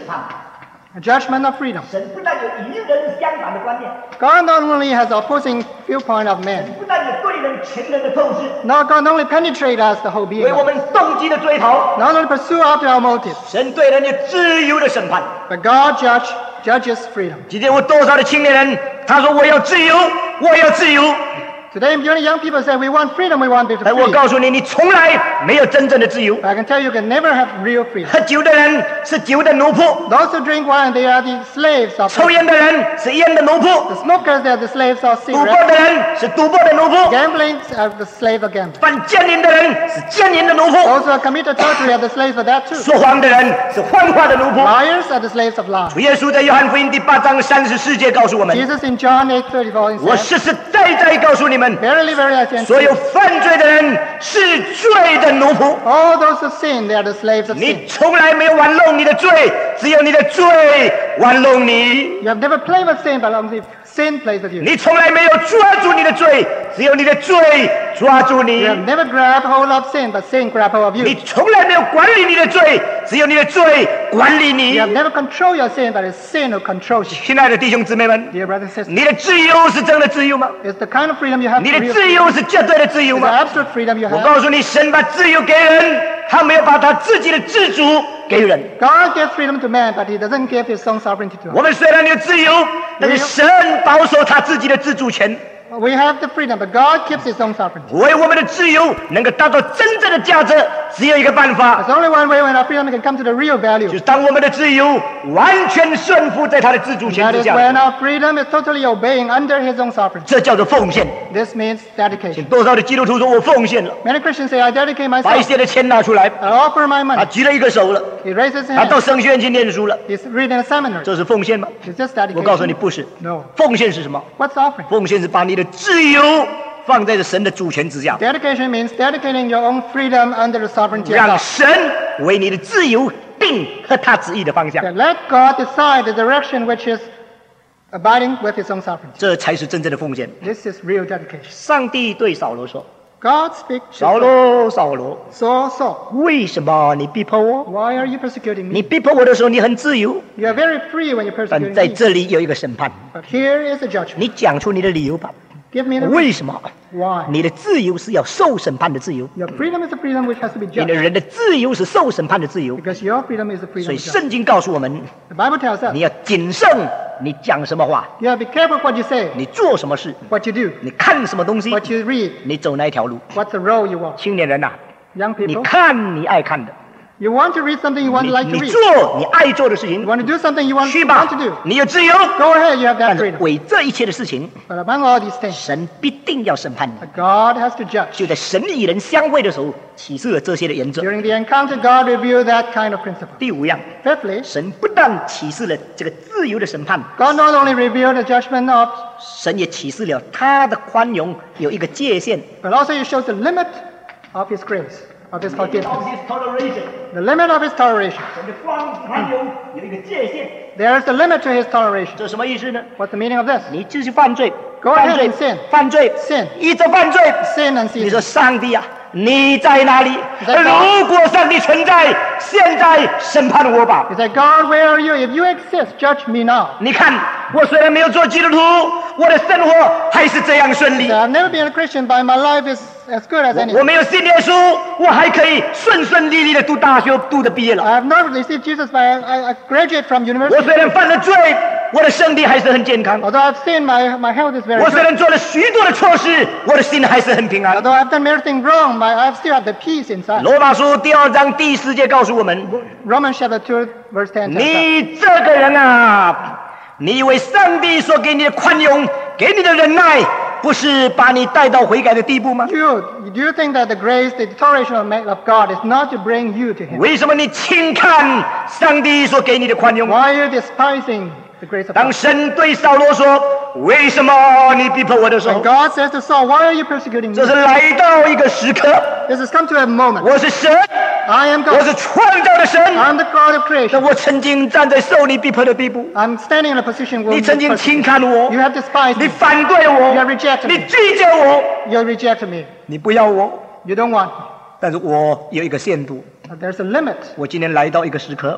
A: 判。
B: A judgment of freedom.
A: 神不但有与人相反的观念，
B: God not only has opposing viewpoint of
A: 神
B: men,
A: 不但有对人全人的透视，
B: not God not only penetrate us the whole being,
A: 为我们动机的追讨，
B: not only pursue after our motive,
A: 神对人有自由的审判。
B: but God judge judges freedom.
A: 今天我多少的青年人，他说我要自由，我要自由。
B: Today, many young people say we want freedom, we want to be
A: 哎，我
B: free.
A: 告诉你，你从来没有真正的自由。
B: But I can tell you, you can never have real freedom.
A: 喝酒的人是酒的奴仆，
B: Those who drink wine, they are the slaves of
A: 抽
B: sin.
A: 烟的人是烟的奴仆，
B: The smokers, they are the slaves of
A: 赌博
B: cigarettes.
A: 的人是赌博的奴仆，
B: Gambling are the slave of gambling.
A: 犯奸淫的人是奸淫的奴仆，
B: Those who have committed adultery are the slaves of that too.
A: 说谎的人是谎话的奴仆。
B: Liars are the slaves of lies.
A: 主耶稣在约翰福音第八章三十四节告诉我们：
B: Jesus in John eight thirty-four
A: 我
B: said,
A: 实实在在告诉你们，
B: Verily, verily, I say
A: 所
B: unto
A: 有
B: you,
A: 犯罪的人是罪的奴仆。
B: all those who sin, they are the slaves of
A: 你
B: sin.
A: 从来没有玩弄你的罪，只有你的罪玩弄你。
B: You have never played with sin, but only sin plays with you.
A: 你从来没有抓住你的罪，只有你的罪抓住你。
B: You have never grabbed hold of sin, but sin grabbed hold of
A: 你
B: you.
A: 从来没有管理你的罪，只有你的罪管理你
B: You。have never controlled your sin, but it's sin who controls you.
A: 亲爱的弟兄姊妹们，
B: Dear brothers and sisters,
A: 你的自由是真的自由吗？
B: it's the kind of freedom you have.
A: 你的
B: real
A: 自
B: freedom.
A: 由是绝对的自由
B: It's
A: 吗？
B: the absolute freedom you
A: 我
B: have.
A: 告诉你，神把自由给人，他没有把他自己的自主给人。
B: God gives freedom to man, but he doesn't give his own sovereignty to us.
A: 我们虽然有自由，但是神保守他自己的自主权。
B: We have the freedom, but God keeps his own sovereignty.
A: 为我们的自由能够达到真正的价值，只有一个办法，
B: There's only one way when our freedom can come to the real
A: 就
B: value.
A: 是当我们的自由完全顺服在他的自主权
B: That
A: 之
B: is
A: 下，
B: when our freedom is totally obeying under his own sovereignty.
A: 这叫做奉献。
B: This means dedication.
A: 多少的基督徒说我奉献了，
B: Many Christians say, I dedicate
A: 把一
B: myself.
A: 些的钱拿出来，
B: I offer my
A: 他
B: money.
A: 举了一个手了，
B: He raises his
A: 他到
B: hand.
A: 神学院去念书了，
B: He's reading a seminary.
A: 这是奉献吗？
B: Is this
A: 我告诉你
B: dedication?
A: 不是，
B: No.
A: 奉献是什么？
B: What's offering?
A: 奉献是把你的自由放在神的主权之下，
B: Dedication means dedicating your own freedom under the sovereignty of
A: 让
B: God.
A: 神为你的自由定和他旨意的方向，
B: Okay, let God decide the direction which is abiding with his own sovereignty.
A: 这才是真正的奉献。
B: This is real dedication.
A: 上帝对扫罗说
B: God speaks：“ to
A: 扫罗，扫罗，
B: Saul, Saul,
A: 为什么你逼迫我？
B: why are you persecuting
A: 你
B: me?
A: 逼迫我的时候，你很自由，
B: You are very free when you're
A: 但
B: persecuting
A: 在
B: me.
A: 这里有一个审判。
B: But here is a judgment.
A: 你讲出你的理由吧？
B: Give me the
A: 为什么？
B: why.
A: 你的自由是要受审判的自由，
B: Your freedom is a freedom which has to be
A: 你的
B: judged.
A: 人的自由是受审判的自由。
B: Because your freedom is the
A: 所
B: freedom
A: 以
B: of judgment.
A: 圣经告诉我们，
B: The Bible tells us
A: 你要谨慎，你讲什么话，
B: you have to be careful what you say,
A: 你做什么事，
B: what you do,
A: 你看什么东西，
B: what you read,
A: 你走哪一条路。
B: what's the road you walk.
A: 青年人呐、
B: Young
A: 你
B: people,
A: 看你爱看的，
B: you want to read something you want
A: 你
B: to like to
A: 你
B: read.
A: 做你爱做的事
B: You
A: 情，
B: want to do something you want,
A: 去
B: you
A: 吧
B: want to do.
A: 你有自由。
B: Go ahead, you have
A: 但
B: that
A: 是
B: freedom.
A: 为这一切的事情，
B: But among all these things,
A: 神必定要审判你。
B: God has to judge.
A: 就在神与人相会的时候，启示了这些的原则。
B: During the encounter, God revealed that kind of principle.
A: 第五样，
B: Fifthly,
A: 神不但启示了这个自由的审判，
B: God not only revealed the judgment of,
A: 神也启示了他的宽容有一个界限。
B: but also He shows the limit of His grace, of His forgiveness,
A: His toleration，
B: the limit of His toleration.
A: 神的宽宽容有一个界限，
B: There is the limit to His toleration.
A: 这什么意思呢？
B: What's the meaning of this?
A: 你继续犯罪，
B: Go
A: 犯
B: ahead
A: 罪
B: and sin，
A: 犯罪
B: sin
A: 一直犯罪。
B: Sin and
A: 你
B: sin.
A: 说上帝啊，你在哪里？
B: 在哪
A: 如果上帝存在，现在审判我吧。
B: He said, God, where are you? If you exist, judge me now.
A: 你看，我虽然没有做基督徒，我的生活还是这样顺
B: He
A: 利
B: said,。I've never been a Christian, but my life is as good as
A: 我
B: any.
A: 没有信耶稣，我还可以顺顺利利的读大学，读的毕业了。
B: I have not received Jesus, but I, I, I graduate from
A: 我
B: university.
A: 虽然犯了罪，我的身体还是很健康。
B: Although I've sinned, my, my health is very
A: 我虽
B: good.
A: 然做了许多的错事，我的心还是很平安。
B: Although I've done everything wrong, my, I still have the peace inside.
A: 罗马书第二章第四节告诉我们：
B: Romans chapter two, verse ten tells us,
A: 你这个人啊，你以为上帝所给你的宽容，给你的忍耐，不是把你带到悔改的地步吗？
B: You, do you think that the grace, the toleration of, ma- of God is not to bring you to Him?
A: 为什么你轻看上帝所给你的宽容？
B: Why are you despising the grace of
A: 当
B: God?
A: 神对扫罗说：“为什么你逼迫我的时
B: When
A: 候，
B: God says to Saul, why are you persecuting
A: 这
B: me?
A: 是来到一个时刻。
B: This has come to a moment.
A: 我是神，
B: I am
A: 我
B: God.
A: 是创造的神。
B: I'm the God of
A: 那
B: creation.
A: 我曾经站在受你逼迫的地步，
B: I'm standing in a position where
A: 你
B: you
A: 曾经
B: persecute.
A: 轻看我，
B: You have despised
A: 你
B: me.
A: 反对
B: You
A: 我
B: have，rejected
A: 你
B: me.
A: 拒绝我，
B: You rejected me.
A: 你不要我。
B: You don't want me.
A: 但是我有一个限度，
B: But there's a limit.
A: 我今天来到一个时刻，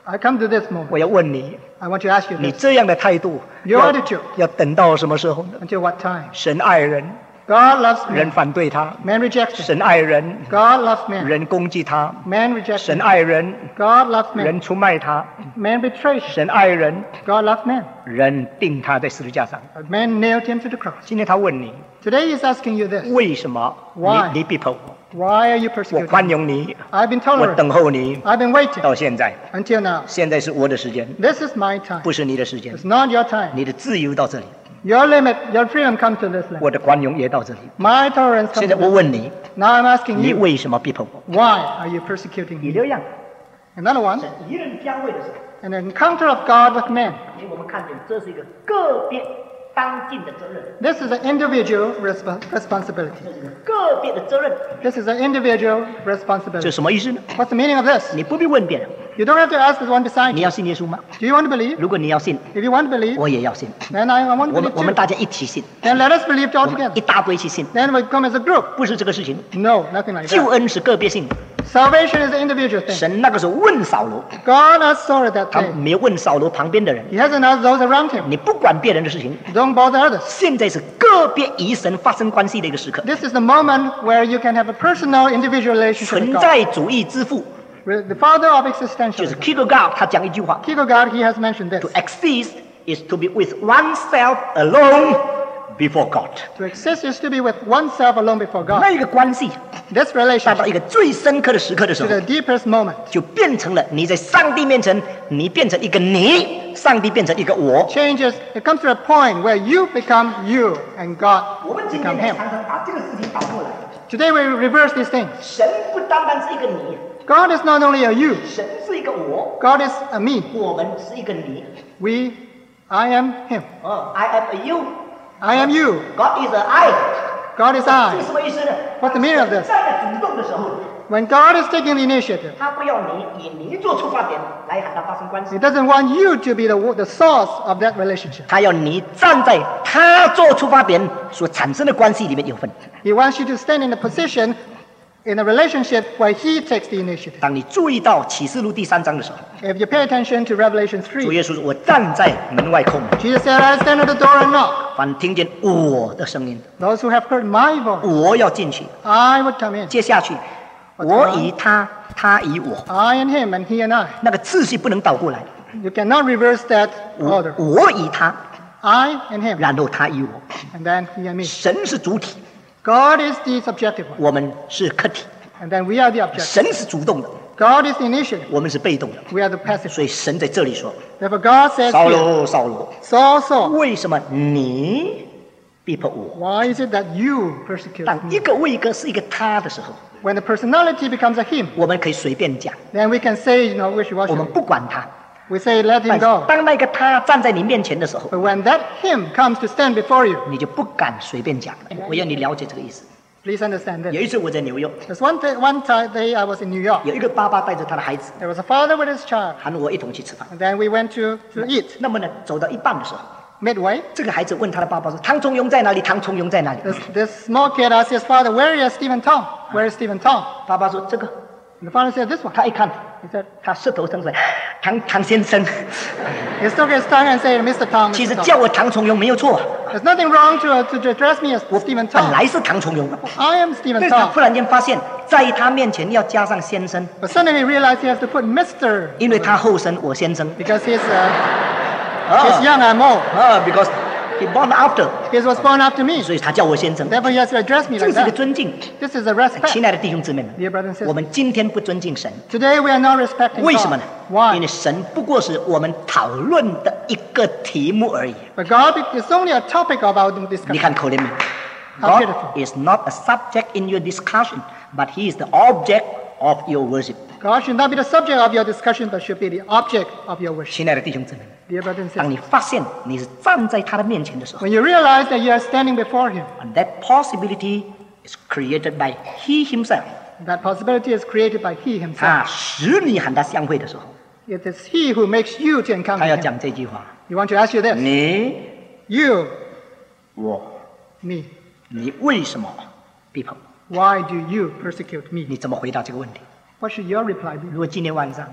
B: I come to this
A: 我
B: moment.
A: 要问你，
B: I want to ask you
A: 你
B: this.
A: 这样的态度
B: Your
A: 要
B: attitude.
A: 要等到什么时候呢？
B: Until what time?
A: 神爱人，
B: God loves
A: 人
B: man.
A: 反对他；
B: Man rejects him.
A: 神爱人，
B: God loves man.
A: 人攻击他；
B: Man rejects
A: 神
B: him.
A: 爱人，
B: God loves man.
A: 人出卖他；
B: Man betrays him.
A: 神爱人，
B: God loves man.
A: 人钉他在十字架上。
B: But man nailed him to the cross.
A: 今天他问你，
B: Today he's asking you this.
A: 为什么
B: Why?
A: 你你逼迫我？
B: Why are you
A: 我
B: persecuting
A: 宽
B: me?
A: 容你，
B: I've been
A: 我
B: tolerant.
A: 等候你
B: I've been waiting
A: 到现在。
B: until now.
A: 现在是我的时间，
B: This is my time.
A: 不是你的时间
B: It's。not your time.
A: 你的自由到这里，
B: Your limit, your freedom comes to this limit.
A: 我的宽容也到这里。
B: My tolerance
A: 现
B: comes
A: 在
B: to
A: 我
B: this limit.
A: 问你，
B: Now I'm asking
A: 你
B: you,
A: 为什么逼迫我？
B: why are you persecuting
A: 第
B: me?
A: 六样，
B: Another one,
A: 神一人教会的时候，
B: an encounter of God with man.
A: 因为我们看见这是一个个别当尽的责任，
B: This is an individual resp- responsibility.
A: 这是一个个别的责任。
B: This is an individual
A: 这
B: responsibility.
A: 什么意思呢？
B: What's the meaning of this?
A: 你不必问别人，
B: You don't have to ask the one beside
A: 你
B: you.
A: 要信耶稣吗？
B: Do you want to believe?
A: 如果你要信，
B: If you want to believe,
A: 我也要信。
B: then I, I want
A: 我
B: to
A: 们
B: believe
A: 我们
B: too.
A: 大家一起信，
B: Then let us believe
A: 我们
B: altogether.
A: 一大堆去信，
B: Then we come as a group.
A: 不是这个事情。
B: No, nothing like
A: 救
B: that.
A: 恩是个别性的。
B: Salvation is an individual thing.
A: 神那个时候问扫罗，
B: God asked Saul at that
A: 他
B: day.
A: 没有问扫罗旁边的人，
B: He hasn't asked those around him.
A: 你不管别人的事情。
B: Don't bother others.
A: 现在是个别与神发生关系的一个时刻。
B: This is the moment where you can have a personal, individual relationship
A: 存
B: with God.
A: 在主义之父
B: With the father of
A: 就
B: existentialism.
A: 是 Kierkegaard，他讲一句话
B: Kierkegaard, he has mentioned this.
A: ：To exist is to be with oneself alone before God。
B: To exist is to be with oneself alone before God.
A: 那一个关系
B: This
A: 达到
B: relationship
A: 一个最深刻的时刻的时
B: to
A: 候，
B: the deepest moment
A: 就变成了你在上帝面前，你变成一个你，上帝变成一个我。
B: changes. It comes to a point where you become you and God
A: 我们今
B: become
A: 天
B: Him.
A: 常常把这个事情倒过来，
B: Today we reverse these things.
A: 神不单单是一个你，
B: God is not only a you,
A: 神是一个我，
B: God is a me.
A: 我们是一个你。
B: We, I am Him.
A: 哦 ，I am a you，God
B: I am you.
A: is a I。
B: God is
A: 这
B: I.
A: 是什么意思呢
B: What's the meaning of this?
A: 站在主动的时候，
B: When God is taking the initiative,
A: 他不要你以你做出发点来和他发生关系
B: He，doesn't want you to be the, the source of that relationship.
A: 他要你站在他做出发点所产生的关系里面有份。
B: He wants you to stand in a position in a relationship where He takes the initiative.
A: 当你注意到启示录第三章的时候，
B: If you pay attention to Revelation
A: 主
B: three,
A: 耶稣说：“我站在门外叩门，
B: Jesus said, I stand at the door and knock.
A: 凡听见我的声音，
B: Those who have heard my voice,
A: 我要进去。
B: I would come in.
A: 接下去，我与他，他与我，
B: I and Him and He and I.
A: 那个次序不能倒过来。
B: You cannot reverse that
A: 我
B: order.
A: 我与他，
B: I and Him,
A: 然后他与我。
B: and then He and me.
A: 神是主体，
B: God is the subjective one,
A: 我们是客体。
B: and then we are the object.
A: 神是主动的，
B: God is the initiative.
A: 我们是被动的。
B: We are the passive.
A: 所以神在这里说
B: Therefore, God：“ says
A: 扫
B: here,
A: 罗，扫罗，
B: Saul, Saul,
A: 为什么你逼迫我？”
B: why is it that you persecute
A: 当
B: me?
A: 一个为一个是一个他的时候，
B: When the personality becomes a him,
A: 我们可以随便讲，
B: then we can say, you know,
A: 我们
B: wishy-washy.
A: 不管他。
B: We say, let
A: 但
B: him
A: 是
B: go.
A: 当那个他站在你面前的时候，
B: But when that him comes to stand before you,
A: 你就不敢随便讲了。我要你了解这个意思。
B: please understand
A: 有
B: this.
A: 一次我在纽约，
B: There's one, day, one time day I was in New York.
A: 有一个爸爸带着他的孩子，
B: There was a father with his child,
A: 喊我一同去吃饭。
B: and then we went to, to eat.
A: 那么呢，走到一半的时候，
B: Midway,
A: 这个孩子问他的爸爸说：“唐崇荣在哪里？唐崇荣在哪里
B: this, this small kid asked his father, where is Stephen Tong? Where is Stephen Tong?？”
A: 爸爸说：“这个。”
B: And the father said, this one.
A: 他一看，
B: He said,
A: 他舌头伸出来，唐唐先生，
B: he stuck his tongue and said, Mister Tong,
A: 其
B: Mister
A: 实
B: Tong.
A: 叫我唐崇荣没有错，
B: There's nothing wrong to, uh, to address me as
A: 我
B: Stephen
A: 本
B: Tong.
A: 来是唐崇荣。
B: I am Stephen
A: 但是他
B: Tong.
A: 忽然间发现，在他面前要加上先生，
B: But suddenly he realized he has to put Mister
A: 因为他后生，我先生。
B: because he's, uh,
A: 啊
B: he's young, I'm old.
A: 啊，because he born after，
B: He was born after me.
A: 所以他叫我先生。
B: Therefore, he has to address me
A: 这
B: like
A: 是一个
B: that.
A: 尊敬。
B: This is a respect.
A: 亲爱的弟兄姊妹们，
B: Dear brothers and
A: 我
B: sisters,
A: 们今天不尊敬神，
B: today we are not respecting
A: 为什么
B: God.
A: 呢？
B: Why?
A: 因为神不过是我们讨论的一个题目而已。
B: But God is only a topic of our
A: 你
B: discussion.
A: 看口里面
B: How
A: ，God
B: beautiful.
A: is not a subject in your discussion, but He is the object of your worship。
B: God should not be the subject of your discussion, but should be the object of your worship.
A: 亲爱的弟兄姊妹们，
B: Dear brothers and
A: 当
B: sisters,
A: 你发现你是站在他的面前的时候
B: when you realize that you are standing before Him,
A: ，and that possibility is created by He Himself，
B: that possibility is created by He
A: 他
B: Himself.
A: 使你和他相会的时候，
B: It is He who makes you to encounter
A: 他要
B: Him.
A: 讲这句话：
B: You want to ask you this?
A: 你
B: You,
A: 我，
B: me,
A: 你为什么逼迫我？
B: why do you persecute me?
A: 你怎么回答这个问题？
B: What should your reply be?
A: 如果今天晚上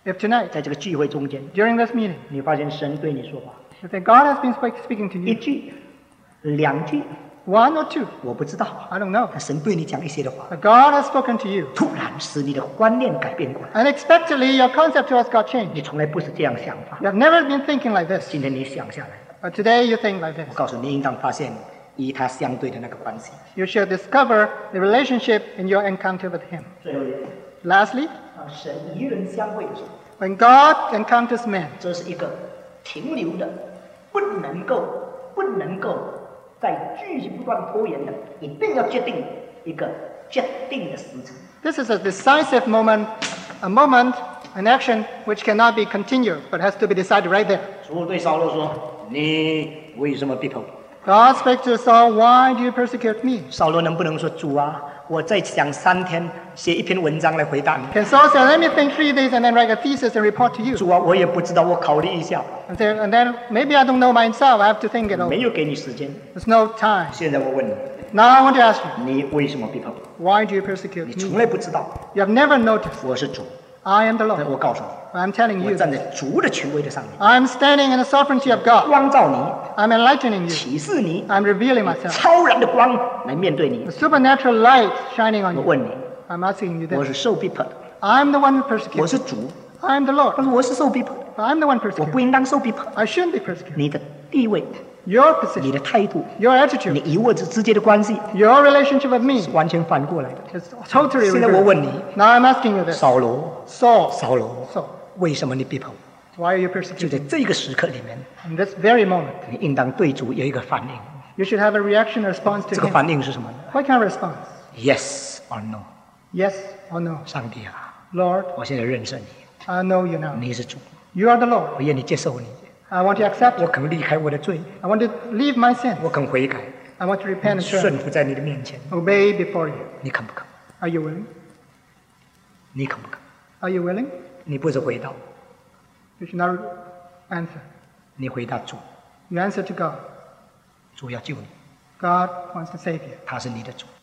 B: If tonight,
A: 在这个聚会中间，
B: during this meeting,
A: 你发现神对你说话，
B: you think God has been speak- speaking to
A: 一
B: you,
A: 句、两句，
B: one or two,
A: 我不知道，
B: I don't know,
A: 但神对你讲一些的话，
B: but God has spoken to you.
A: 突然使你的观念改变过来。
B: Unexpectedly, your concept towards God
A: 你
B: changed.
A: 从来不是这样想法，
B: You have never been thinking like this,
A: 今天你想下来，
B: but today you think like
A: 我
B: this.
A: 告诉你，你应当发现与他相对的那个关系。
B: You should discover the relationship in your encounter with Him.
A: 最后一点，
B: Lastly,
A: 当神与人相会的时候，
B: when God encounters man,
A: 这是一个停留的，不能够不能够再继续不断拖延的，一定要决定一个决定的时辰。
B: this is a decisive moment, a moment, an action which cannot be continued, but has to be decided right there.
A: 主对扫罗说：“你为什么逼迫我？”
B: God spake to Saul, why do you persecute me?
A: 扫罗能不能说：“主啊，我再想三天写一篇文章来回答你。
B: Can Saul say, let me think three days and then write a thesis and report to you?
A: 主啊，我也不知道，我考虑一下。
B: And, say, and then maybe I don't know myself, I have to think it over.
A: 没有给你时间。
B: There's no time.
A: 现在我问你，
B: Now I want to ask you,
A: 你为什么逼迫我？
B: why do you persecute
A: 你
B: me?
A: 从来不知道，
B: You have never noticed.
A: 我是主。
B: I am the
A: 但
B: Lord.
A: 我告诉你，
B: I'm telling
A: 我
B: you,
A: 站在主的权威的上面，
B: I'm standing in the sovereignty of God.
A: 光照你，
B: I'm enlightening you.
A: 启示你，
B: I'm revealing myself.
A: 超然的光来面对你
B: The。supernatural light shining on
A: 我
B: you.
A: 问你，
B: I'm asking you
A: 我
B: this.
A: 是受逼迫的，
B: I'm the one who
A: 我
B: persecutes.
A: 是主，
B: I'm the
A: 但
B: Lord.
A: 是我是受逼迫的，
B: I'm the one
A: 我
B: persecuted.
A: 不应当受逼迫。
B: I shouldn't be persecuted.
A: 你的地位、
B: Your
A: 你
B: position,
A: 的态度、
B: your
A: 你
B: attitude,
A: 与我之之间的关系，
B: your relationship with me
A: 是完全反过来的。
B: is totally
A: 现在我问
B: reversed.
A: 你，
B: Now I'm asking you this.
A: 扫罗，
B: Saul,
A: 扫罗，
B: Saul,
A: 为什么你逼迫我？
B: why are you
A: 就
B: persecuting
A: 在这个时刻里面，
B: me? In this very moment,
A: 你应当对主有一个反应。
B: you should have a reaction or response
A: 这
B: to
A: 个
B: him.
A: 反應是什麼呢
B: What kind of response?
A: ？Yes or no？
B: Yes or no?
A: 上帝啊，
B: Lord,
A: 我現在認識你，
B: I know you now.
A: 你是主，
B: You are the Lord.
A: 我願意接受你，
B: I want to accept
A: 我
B: you.
A: 肯離開我的罪，
B: I want to leave my sin.
A: 我肯悔改，
B: I want to repent and turn.
A: 順服在你的面前，
B: Obey before you.
A: 你肯不肯？
B: Are you willing?
A: 你肯不肯？
B: Are you willing?
A: 你不是回答，
B: You should not answer.
A: 你回答主，
B: You answer to God.
A: 主要救你，
B: God wants to save you.
A: 他是你的主。